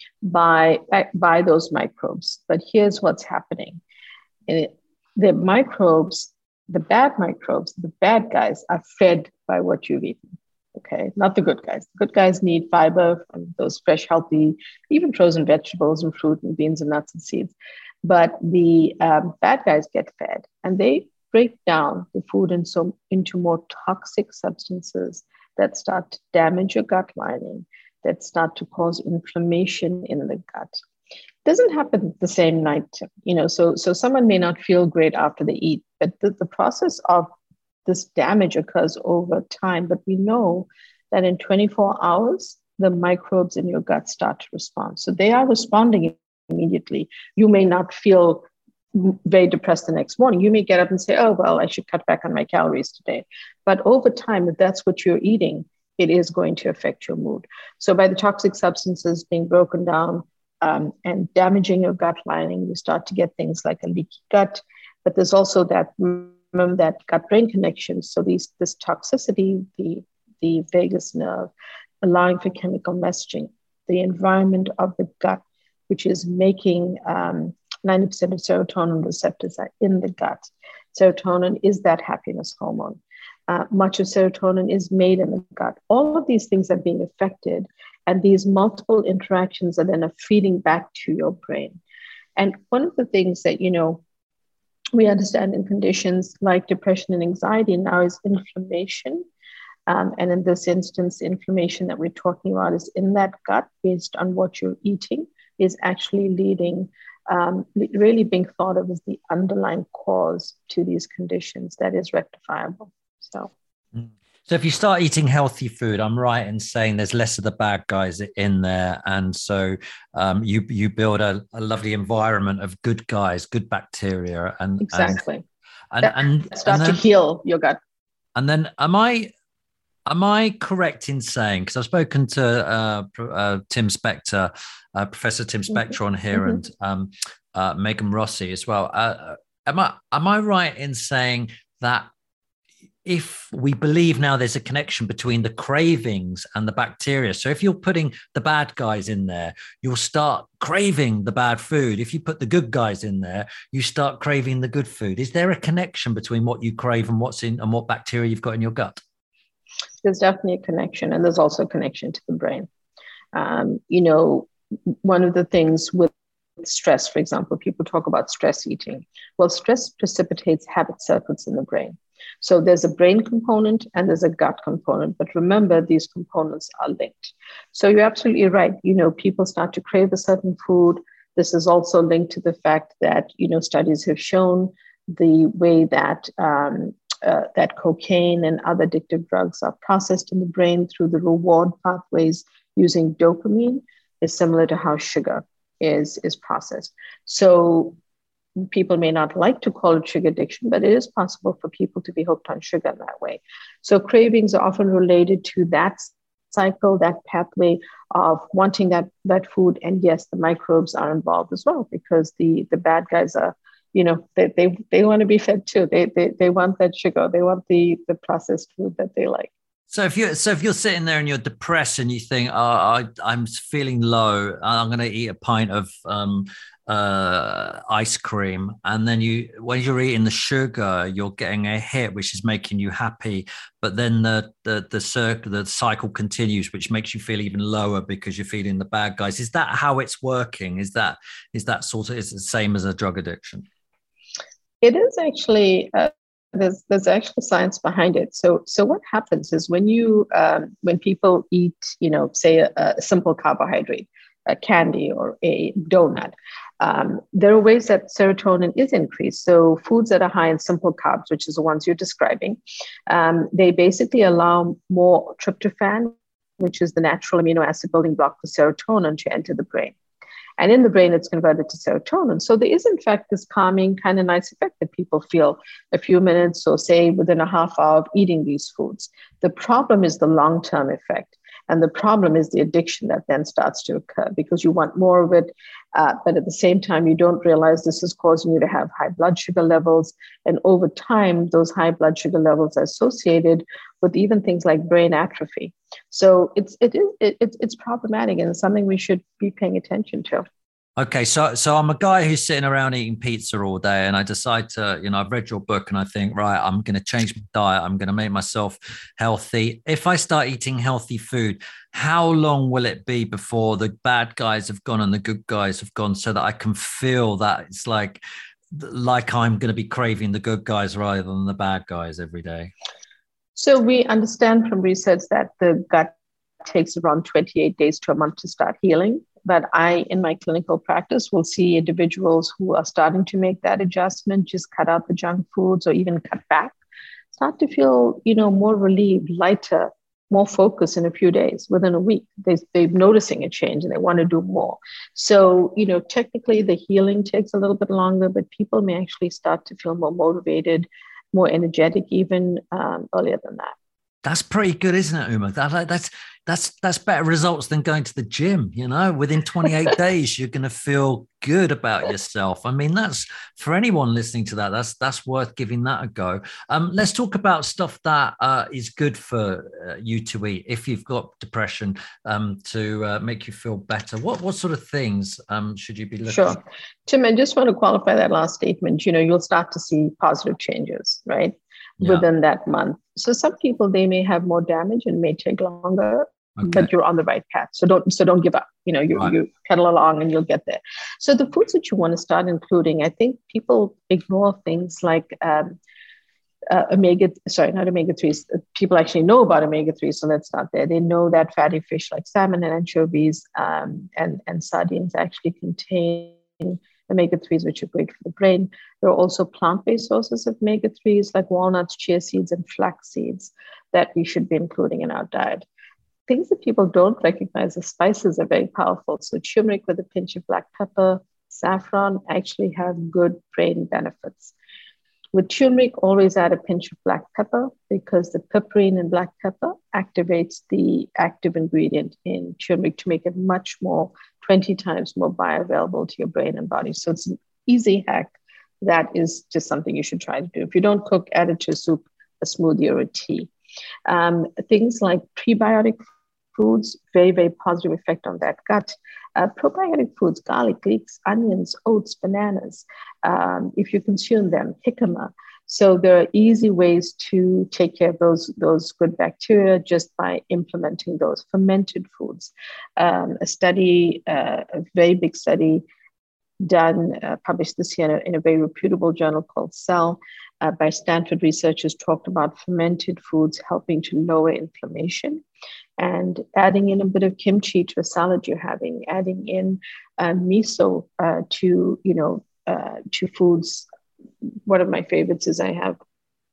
B: by, by those microbes. But here's what's happening. It, the microbes, the bad microbes, the bad guys are fed by what you've eaten. Okay, not the good guys. The good guys need fiber from those fresh, healthy, even frozen vegetables and fruit and beans and nuts and seeds. But the um, bad guys get fed, and they break down the food in so, into more toxic substances that start to damage your gut lining, that start to cause inflammation in the gut. It doesn't happen the same night, you know. So, so someone may not feel great after they eat, but the, the process of this damage occurs over time, but we know that in twenty-four hours, the microbes in your gut start to respond. So they are responding immediately. You may not feel very depressed the next morning. You may get up and say, oh, well, I should cut back on my calories today. But over time, if that's what you're eating, it is going to affect your mood. So by the toxic substances being broken down um, and damaging your gut lining, you start to get things like a leaky gut. But there's also that, remember, that gut-brain connection. So these this toxicity, the the vagus nerve, allowing for chemical messaging, the environment of the gut, which is making um, ninety percent of serotonin receptors are in the gut. Serotonin is that happiness hormone. Uh, much of serotonin is made in the gut. All of these things are being affected, and these multiple interactions are then feeding back to your brain. And one of the things that, you know, we understand in conditions like depression and anxiety now is inflammation. Um, and in this instance, the inflammation that we're talking about is in that gut based on what you're eating is actually leading, um, really being thought of as the underlying cause to these conditions that is rectifiable. So.
A: So if you start eating healthy food, I'm right in saying there's less of the bad guys in there. And so um, you you build a, a lovely environment of good guys, good bacteria. and
B: Exactly.
A: And, and, and
B: start
A: and then,
B: to heal your gut.
A: And then am I am I correct in saying, because I've spoken to uh, uh, Tim Spector, uh, Professor Tim Spector mm-hmm. on here, mm-hmm. and um, uh, Megan Rossi as well. Uh, am I am I right in saying that if we believe now there's a connection between the cravings and the bacteria? So if you're putting the bad guys in there, you'll start craving the bad food. If you put the good guys in there, you start craving the good food. Is there a connection between what you crave and what's in and what bacteria you've got in your gut?
B: There's definitely a connection, and there's also a connection to the brain. Um, you know, one of the things with stress, for example, people talk about stress eating. Well, stress precipitates habit circuits in the brain. So there's a brain component and there's a gut component, but remember, these components are linked. So you're absolutely right. You know, people start to crave a certain food. This is also linked to the fact that, you know, studies have shown the way that um, uh, that cocaine and other addictive drugs are processed in the brain through the reward pathways using dopamine is similar to how sugar is, is processed. So people may not like to call it sugar addiction, but it is possible for people to be hooked on sugar in that way. So cravings are often related to that cycle, that pathway of wanting that, that food. And yes, the microbes are involved as well, because the, the bad guys are, you know, they, they, they want to be fed too. They, they, they want that sugar. They want the, the processed food that they like.
A: So if you so if you're sitting there and you're depressed and you think, oh, I, I'm feeling low, I'm going to eat a pint of um, uh, ice cream, and then you, when you're eating the sugar, you're getting a hit, which is making you happy. But then the the the circle, the cycle continues, which makes you feel even lower because you're feeling the bad guys. Is that how it's working? Is that is that sort of is the same as a drug addiction?
B: It is actually. Uh- There's there's actual science behind it. So so what happens is when you um, when people eat, you know, say a, a simple carbohydrate, a candy or a donut, um, there are ways that serotonin is increased. So foods that are high in simple carbs, which is the ones you're describing, um, they basically allow more tryptophan, which is the natural amino acid building block for serotonin, to enter the brain. And in the brain, it's converted to serotonin. So there is, in fact, this calming kind of nice effect that people feel a few minutes or say within a half hour of eating these foods. The problem is the long-term effect. And the problem is the addiction that then starts to occur because you want more of it. Uh, but at the same time, you don't realize this is causing you to have high blood sugar levels. And over time, those high blood sugar levels are associated with even things like brain atrophy. So it's, it is, it, it's problematic, and it's something we should be paying attention to.
A: Okay, so so I'm a guy who's sitting around eating pizza all day, and I decide to, you know, I've read your book and I think, right, I'm going to change my diet. I'm going to make myself healthy. If I start eating healthy food, how long will it be before the bad guys have gone and the good guys have gone, so that I can feel that it's like, like I'm going to be craving the good guys rather than the bad guys every day?
B: So we understand from research that the gut takes around twenty-eight days to a month to start healing. But I, in my clinical practice, will see individuals who are starting to make that adjustment, just cut out the junk foods or even cut back, start to feel, you know, more relieved, lighter, more focused in a few days, within a week. They, they're noticing a change and they want to do more. So, you know, technically the healing takes a little bit longer, but people may actually start to feel more motivated, more energetic, even um, earlier than that.
A: That's pretty good, isn't it, Uma? That, that's that's that's better results than going to the gym. You know, within twenty-eight days, you're going to feel good about yourself. I mean, that's for anyone listening to that. That's that's worth giving that a go. Um, let's talk about stuff that uh, is good for uh, you to eat if you've got depression, um, to uh, make you feel better. What what sort of things um, should you be looking?
B: Sure, Tim. I just want to qualify that last statement. You know, you'll start to see positive changes, right? Yeah. Within that month. So some people, they may have more damage and may take longer, okay. But you're on the right path. So don't, so don't give up. You know, you, right. you pedal along and you'll get there. So the foods that you want to start including, I think people ignore things like um, uh, omega, sorry, not omega threes. People actually know about omega threes. So let's start there. They know that fatty fish like salmon and anchovies um, and, and sardines actually contain omega threes, which are great for the brain. There are also plant-based sources of omega threes like walnuts, chia seeds, and flax seeds that we should be including in our diet. Things that people don't recognize as spices are very powerful. So turmeric with a pinch of black pepper, saffron actually have good brain benefits. With turmeric, always add a pinch of black pepper because the piperine in black pepper activates the active ingredient in turmeric to make it much more, twenty times more bioavailable to your brain and body. So it's an easy hack that is just something you should try to do. If you don't cook, add it to a soup, a smoothie, or a tea. Um, things like prebiotic foods, very, very positive effect on that gut. Uh, probiotic foods, garlic, leeks, onions, oats, bananas, um, if you consume them, jicama. So there are easy ways to take care of those, those good bacteria just by implementing those fermented foods. Um, a study, uh, a very big study done, uh, published this year in a, in a very reputable journal called Cell, uh, by Stanford researchers, talked about fermented foods helping to lower inflammation. And adding in a bit of kimchi to a salad you're having, adding in uh, miso uh, to, you know, uh, to foods. One of my favorites is I have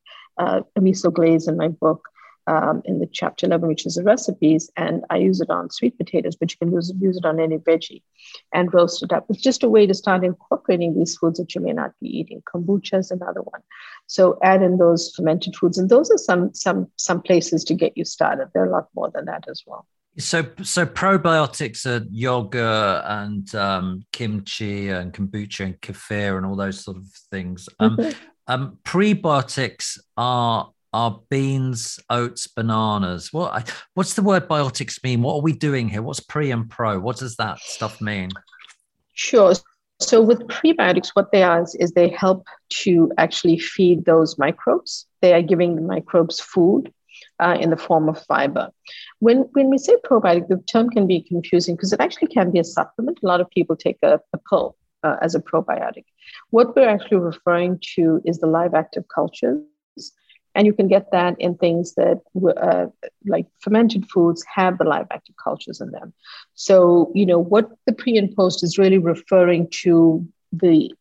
B: uh, a miso glaze in my book um, in the chapter eleven, which is the recipes, and I use it on sweet potatoes, but you can use, use it on any veggie and roast it up. It's just a way to start incorporating these foods that you may not be eating. Kombucha is another one. So add in those fermented foods, and those are some some some places to get you started. There are a lot more than that as well.
A: So, so probiotics are yogurt and um, kimchi and kombucha and kefir and all those sort of things. Um, mm-hmm. um, prebiotics are are beans, oats, bananas. What what's the word biotics mean? What are we doing here? What's pre and pro? What does that stuff mean?
B: Sure. So with prebiotics, what they are is, is they help to actually feed those microbes. They are giving the microbes food uh, in the form of fiber. When, when we say probiotic, the term can be confusing because it actually can be a supplement. A lot of people take a, a pill uh, as a probiotic. What we're actually referring to is the live active cultures. And you can get that in things that, uh, like fermented foods, have the live active cultures in them. So, you know, what the pre and post is really referring to the,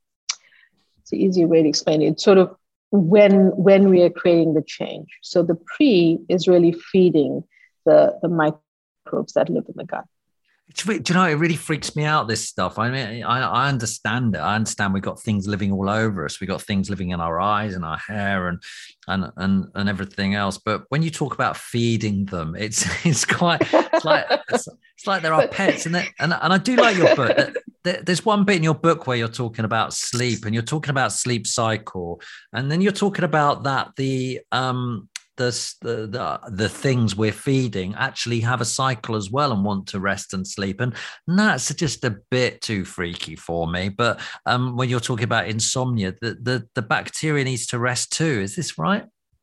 B: it's an easier way to explain it. It's sort of when, when we are creating the change. So the pre is really feeding the, the microbes that live in the gut.
A: It's, do you know, it really freaks me out, this stuff. I mean, I, I understand it. I understand we've got things living all over us. We've got things living in our eyes and our hair and and and, and everything else. But when you talk about feeding them, it's it's quite, it's like, it's, it's like there are pets. And, and, and I do like your book. There's one bit in your book where you're talking about sleep and you're talking about sleep cycle. And then you're talking about that the... um. The, the the things we're feeding actually have a cycle as well and want to rest and sleep, and, and that's just a bit too freaky for me. But um, when you're talking about insomnia, the, the the bacteria needs to rest too. Is this right?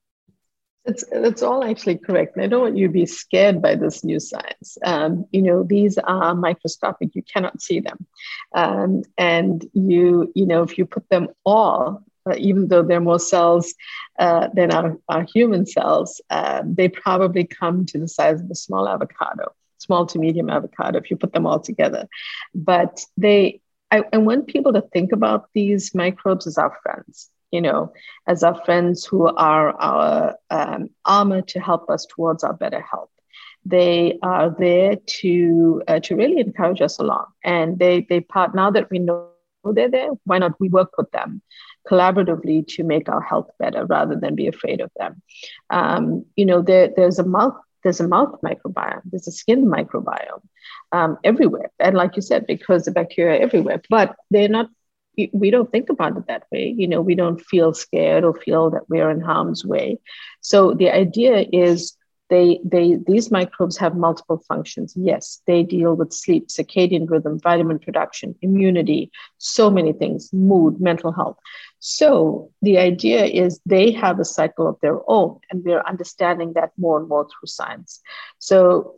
B: It's it's all actually correct. And I don't want you to be scared by this new science. Um, you know, these are microscopic. You cannot see them, um, and you you know if you put them all. Uh, even though they're more cells uh, than our, our human cells, uh, they probably come to the size of a small avocado, small to medium avocado, if you put them all together. But they, I, I want people to think about these microbes as our friends, you know, as our friends who are our um, armor to help us towards our better health. They are there to uh, to really encourage us along. And they, they part, now that we know they're there. Why not we work with them collaboratively to make our health better rather than be afraid of them? Um, you know, there, there's a mouth, there's a mouth microbiome, there's a skin microbiome um, everywhere. And like you said, because the bacteria are everywhere, but they're not, we don't think about it that way. You know, we don't feel scared or feel that we're in harm's way. So the idea is they, they, these microbes have multiple functions. Yes, they deal with sleep, circadian rhythm, vitamin production, immunity, so many things, mood, mental health. So the idea is they have a cycle of their own, and we're understanding that more and more through science. So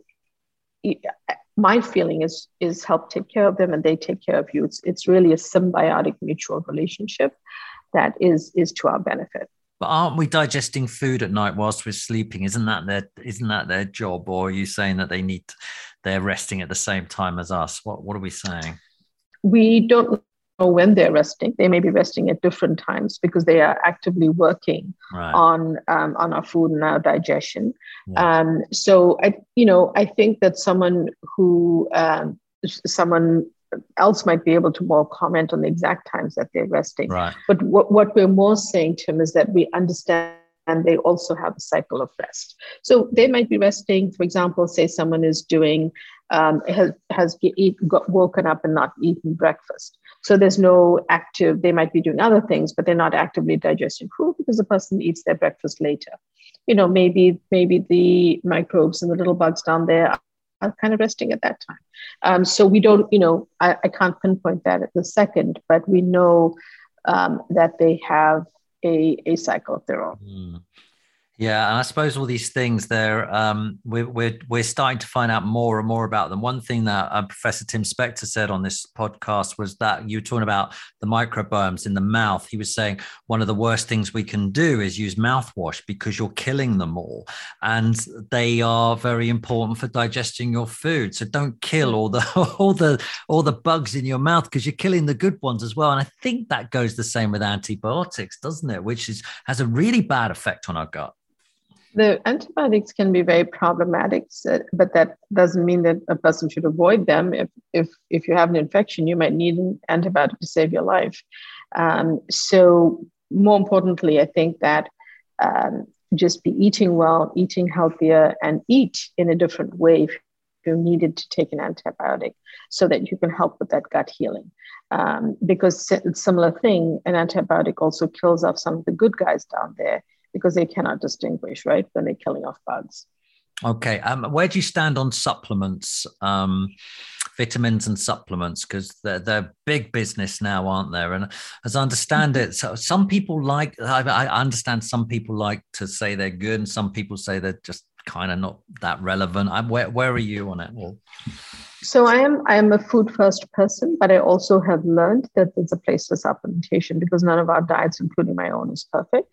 B: my feeling is, is help take care of them and they take care of you. It's, it's really a symbiotic mutual relationship that is, is to our benefit.
A: But aren't we digesting food at night whilst we're sleeping? Isn't that their, isn't that their job? Or are you saying that they need, they're resting at the same time as us? What, what are we saying?
B: We don't know when they're resting. They may be resting at different times because they are actively working right. on um, on our food and our digestion. Yeah. Um, so I, you know, I think that someone who um, someone else might be able to more comment on the exact times that they're resting. Right. But what, what we're more saying, Tim, is that we understand. And they also have a cycle of rest. So they might be resting, for example, say someone is doing, um, has, has eat, got woken up and not eaten breakfast. So there's no active, they might be doing other things, but they're not actively digesting food because the person eats their breakfast later. You know, maybe, maybe the microbes and the little bugs down there are kind of resting at that time. Um, so we don't, you know, I, I can't pinpoint that at the second, but we know um, that they have A, a cycle of their own.
A: Mm. Yeah, and I suppose all these things, they're um, we're we're we're starting to find out more and more about them. One thing that uh, Professor Tim Spector said on this podcast was that you were talking about the microbiomes in the mouth. He was saying one of the worst things we can do is use mouthwash because you're killing them all, and they are very important for digesting your food. So don't kill all the all the all the bugs in your mouth because you're killing the good ones as well. And I think that goes the same with antibiotics, doesn't it? Which is has a really bad effect on our gut.
B: The antibiotics can be very problematic, but that doesn't mean that a person should avoid them. If if if you have an infection, you might need an antibiotic to save your life. Um, so more importantly, I think that um, just be eating well, eating healthier, and eat in a different way if you needed to take an antibiotic so that you can help with that gut healing. Um, because it's a similar thing, an antibiotic also kills off some of the good guys down there, because they cannot distinguish, right, when they're killing off bugs.
A: Okay. Um, where do you stand on supplements, um, vitamins and supplements? Because they're, they're big business now, aren't there? And as I understand it, so some people like, I, I understand some people like to say they're good and some people say they're just kind of not that relevant. I'm, where, where are you on it? Well,
B: So I am I am a food first person, but I also have learned that there's a place for supplementation because none of our diets, including my own, is perfect.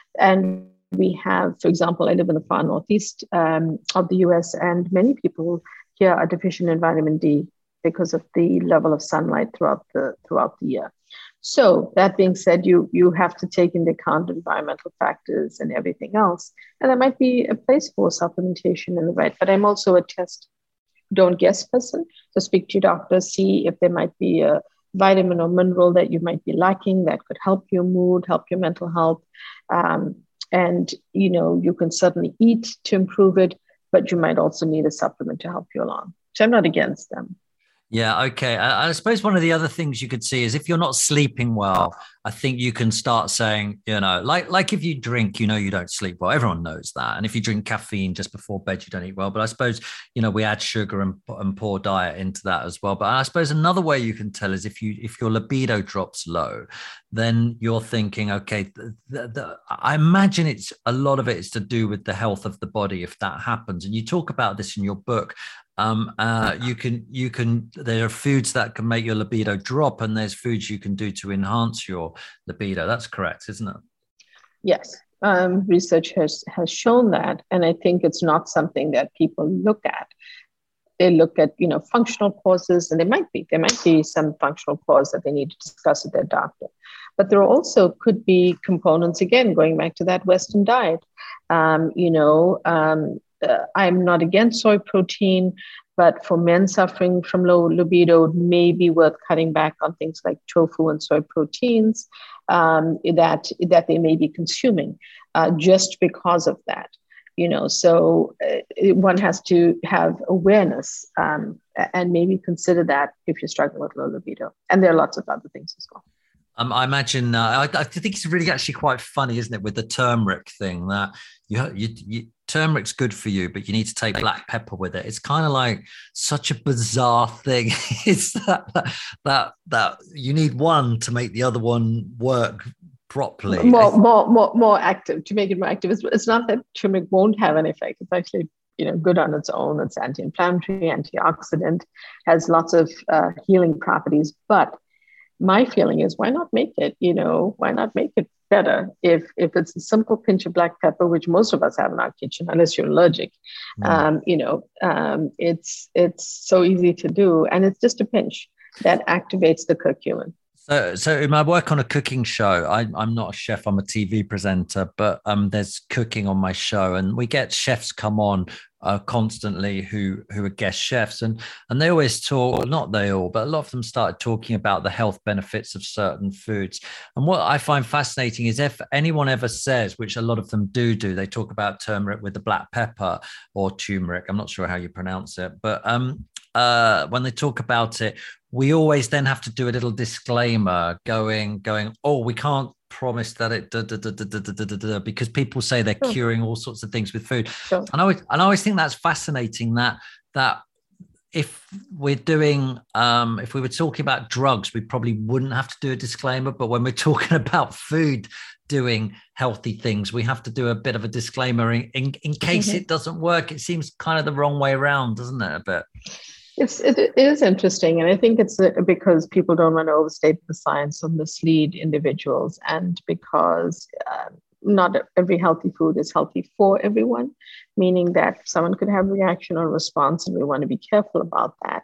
B: And we have, for example, I live in the far northeast um, of the U S, and many people here are deficient in vitamin D because of the level of sunlight throughout the throughout the year. So that being said, you you have to take into account environmental factors and everything else, and there might be a place for supplementation in the right. But I'm also a test, don't guess person. So speak to your doctor, see if there might be a vitamin or mineral that you might be lacking that could help your mood, help your mental health. Um, and, you know, you can certainly eat to improve it, but you might also need a supplement to help you along. So I'm not against them.
A: Yeah, okay. I, I suppose one of the other things you could see is if you're not sleeping well, I think you can start saying, you know, like like if you drink, you know, you don't sleep well. Everyone knows that. And if you drink caffeine just before bed, you don't eat well. But I suppose, you know, we add sugar and, and poor diet into that as well. But I suppose another way you can tell is if you if your libido drops low, then you're thinking, okay, the, the, I imagine it's a lot of it is to do with the health of the body if that happens. And you talk about this in your book. Um, uh, you can, you can, there are foods that can make your libido drop and there's foods you can do to enhance your libido. That's correct, isn't it?
B: Yes. Um, research has, has shown that. And I think it's not something that people look at. They look at, you know, functional causes, and there might be, there might be some functional cause that they need to discuss with their doctor. But there also could be components, again, going back to that Western diet, um, you know, um, Uh, I'm not against soy protein, But for men suffering from low libido, it may be worth cutting back on things like tofu and soy proteins um, that, that they may be consuming uh, just because of that. You know, so uh, one has to have awareness um, and maybe consider that if you're struggling with low libido. And there are lots of other things as well.
A: Um, I imagine, uh, I, I think it's really actually quite funny, isn't it, with the turmeric thing, that you, you, you turmeric's good for you, but you need to take black pepper with it. It's kind of like such a bizarre thing. It's that, that, that you need one to make the other one work properly.
B: More, more, more, more active, to make it more active. It's, it's not that turmeric won't have an effect. It's actually, you know, good on its own. It's anti-inflammatory, antioxidant, has lots of uh, healing properties. But my feeling is, why not make it, you know, why not make it better? If if it's a simple pinch of black pepper, which most of us have in our kitchen, unless you're allergic, mm. um, you know, um, it's it's so easy to do. And it's just a pinch that activates the curcumin.
A: So, so in my work on a cooking show, I, I'm not a chef, I'm a T V presenter, but um, there's cooking on my show, and we get chefs come on uh, constantly who who are guest chefs, and and they always talk, not they all, but a lot of them started talking about the health benefits of certain foods. And what I find fascinating is if anyone ever says, which a lot of them do do, they talk about turmeric with the black pepper or turmeric, I'm not sure how you pronounce it, but um, uh, when they talk about it, we always then have to do a little disclaimer going, going, oh, we can't promise that it, da, da, da, da, da, da, da, da, because people say they're sure. curing all sorts of things with food. Sure. And I always, and I always think that's fascinating that, that if we're doing, um, if we were talking about drugs, we probably wouldn't have to do a disclaimer. But when we're talking about food, doing healthy things, we have to do a bit of a disclaimer in, in, in case mm-hmm. it doesn't work. It seems kind of the wrong way around, doesn't it, a bit?
B: It's, it, it is interesting. And I think it's because people don't want to overstate the science or mislead individuals. And because uh, not every healthy food is healthy for everyone, meaning that someone could have a reaction or response, and we want to be careful about that.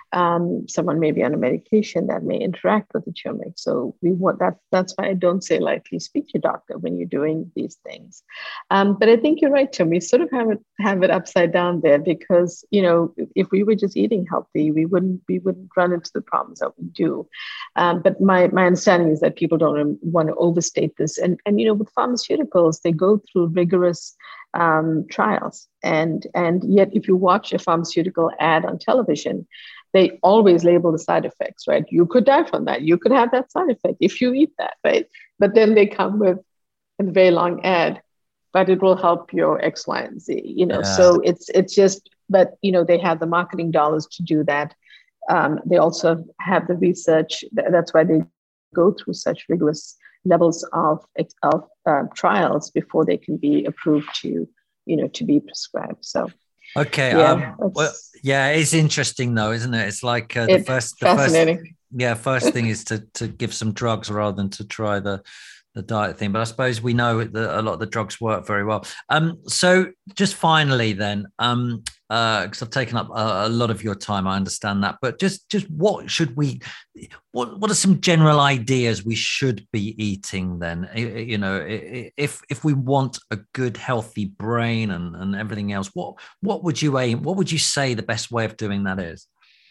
B: Um, someone may be on a medication that may interact with the turmeric. So we want that. That's why I don't say lightly, speak to your doctor when you're doing these things. Um, but I think you're right, Tim. We sort of have it have it upside down there because, you know, if we were just eating healthy, we wouldn't we wouldn't run into the problems that we do. Um, but my my understanding is that people don't want to overstate this. And and you know, with pharmaceuticals, they go through rigorous um, trials. And and yet, if you watch a pharmaceutical ad on television, they always label the side effects, right? You could die from that. You could have that side effect if you eat that, right? But then they come with a very long ad, but it will help your X, Y, and Z, you know? Yeah. So it's it's just, but, you know, they have the marketing dollars to do that. Um, they also have the research. That's why they go through such rigorous levels of, of uh, trials before they can be approved to, you know, to be prescribed. So.
A: Okay. Yeah, um, well, yeah, it's interesting though, isn't it? It's like uh, the
B: it's
A: first, the
B: fascinating.
A: first, yeah, first thing is to to give some drugs rather than to try the the diet thing. But I suppose we know that a lot of the drugs work very well. Um, so just finally, then, um, uh, because I've taken up a, a lot of your time, I understand that. But just just what should we? What what are some general ideas we should be eating then? You know, if if we want a good healthy brain and, and everything else, what what would you aim? What would you say the best way of doing that is?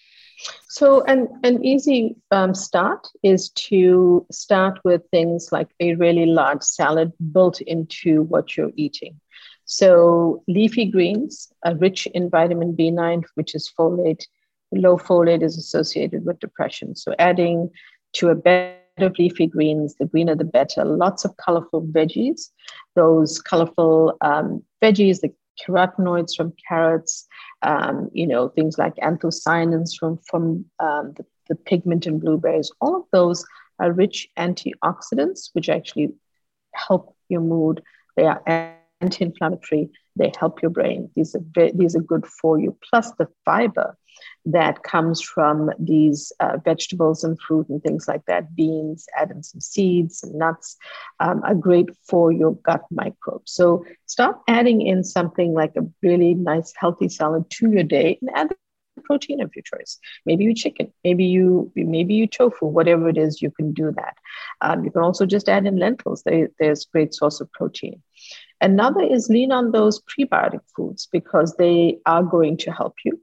B: So an, an easy um, start is to start with things like a really large salad built into what you're eating. So leafy greens are rich in vitamin B nine, which is folate. Low folate is associated with depression. So adding to a bed of leafy greens, the greener the better. Lots of colorful veggies. Those colorful um, veggies, the carotenoids from carrots, um, you know, things like anthocyanins from, from um, the, the pigment in blueberries. All of those are rich antioxidants, which actually help your mood. They are anti-inflammatory. They help your brain. These are, these are good for you. Plus the fiber that comes from these uh, vegetables and fruit and things like that, beans, add in some seeds and nuts, um, are great for your gut microbes. So start adding in something like a really nice, healthy salad to your day and add the protein of your choice. Maybe you chicken, maybe you maybe you tofu, whatever it is, you can do that. Um, you can also just add in lentils. They, there's a great source of protein. Another is lean on those prebiotic foods because they are going to help you.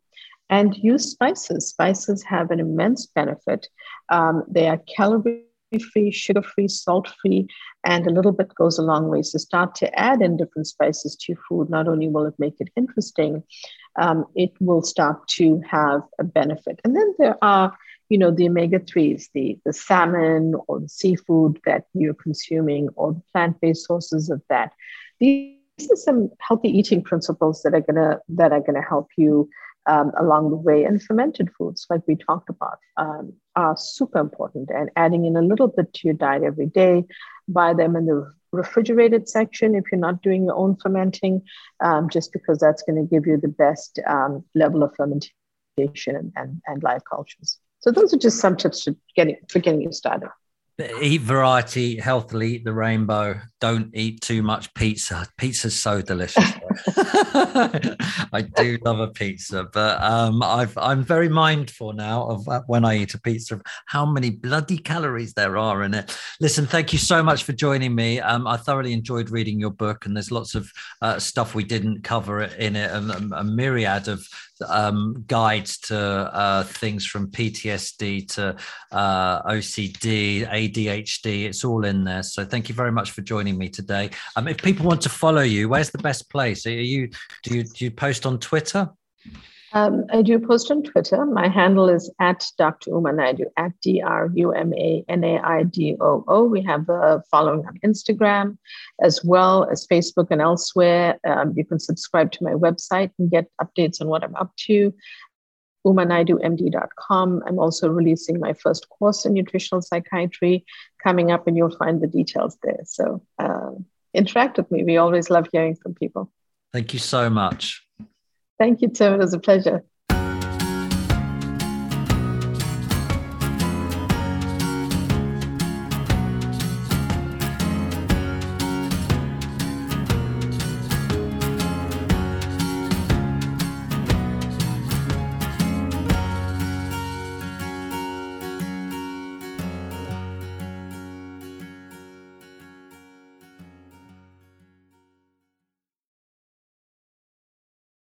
B: and use spices. Spices have an immense benefit. Um, they are calorie-free, sugar-free, salt-free, and a little bit goes a long way. So start to add in different spices to your food. Not only will it make it interesting, um, it will start to have a benefit. And then there are, you know, the omega threes, the, the salmon or the seafood that you're consuming, or the plant-based sources of that. These are some healthy eating principles that are gonna that are gonna help you um, along the way. And fermented foods, like we talked about, um, are super important. And adding in a little bit to your diet every day. Buy them in the refrigerated section if you're not doing your own fermenting, um, just because that's going to give you the best um, level of fermentation and, and, and live cultures. So those are just some tips to getting for getting you started.
A: Eat variety, healthily, eat the rainbow. Don't eat too much pizza. Pizza's so delicious. I do love a pizza, but um, I've, I'm very mindful now of when I eat a pizza, of how many bloody calories there are in it. Listen, thank you so much for joining me. Um, I thoroughly enjoyed reading your book, and there's lots of uh, stuff we didn't cover in it, and a myriad of um, guides to uh, things from P T S D to uh, O C D, A D H D. It's all in there. So thank you very much for joining me today. Um, if people want to follow you, where's the best place? Are you do you do you post on Twitter?
B: Um, I do post on Twitter. My handle is at Doctor Uma Naidoo, at D R U M A N A I D O O. We have a following on Instagram as well as Facebook and elsewhere. Um, you can subscribe to my website and get updates on what I'm up to. uma naidoo m d dot com. I'm also releasing my first course in nutritional psychiatry coming up, and you'll find the details there. So uh, interact with me. We always love hearing from people.
A: Thank you so much.
B: Thank you, Tim. It was a pleasure.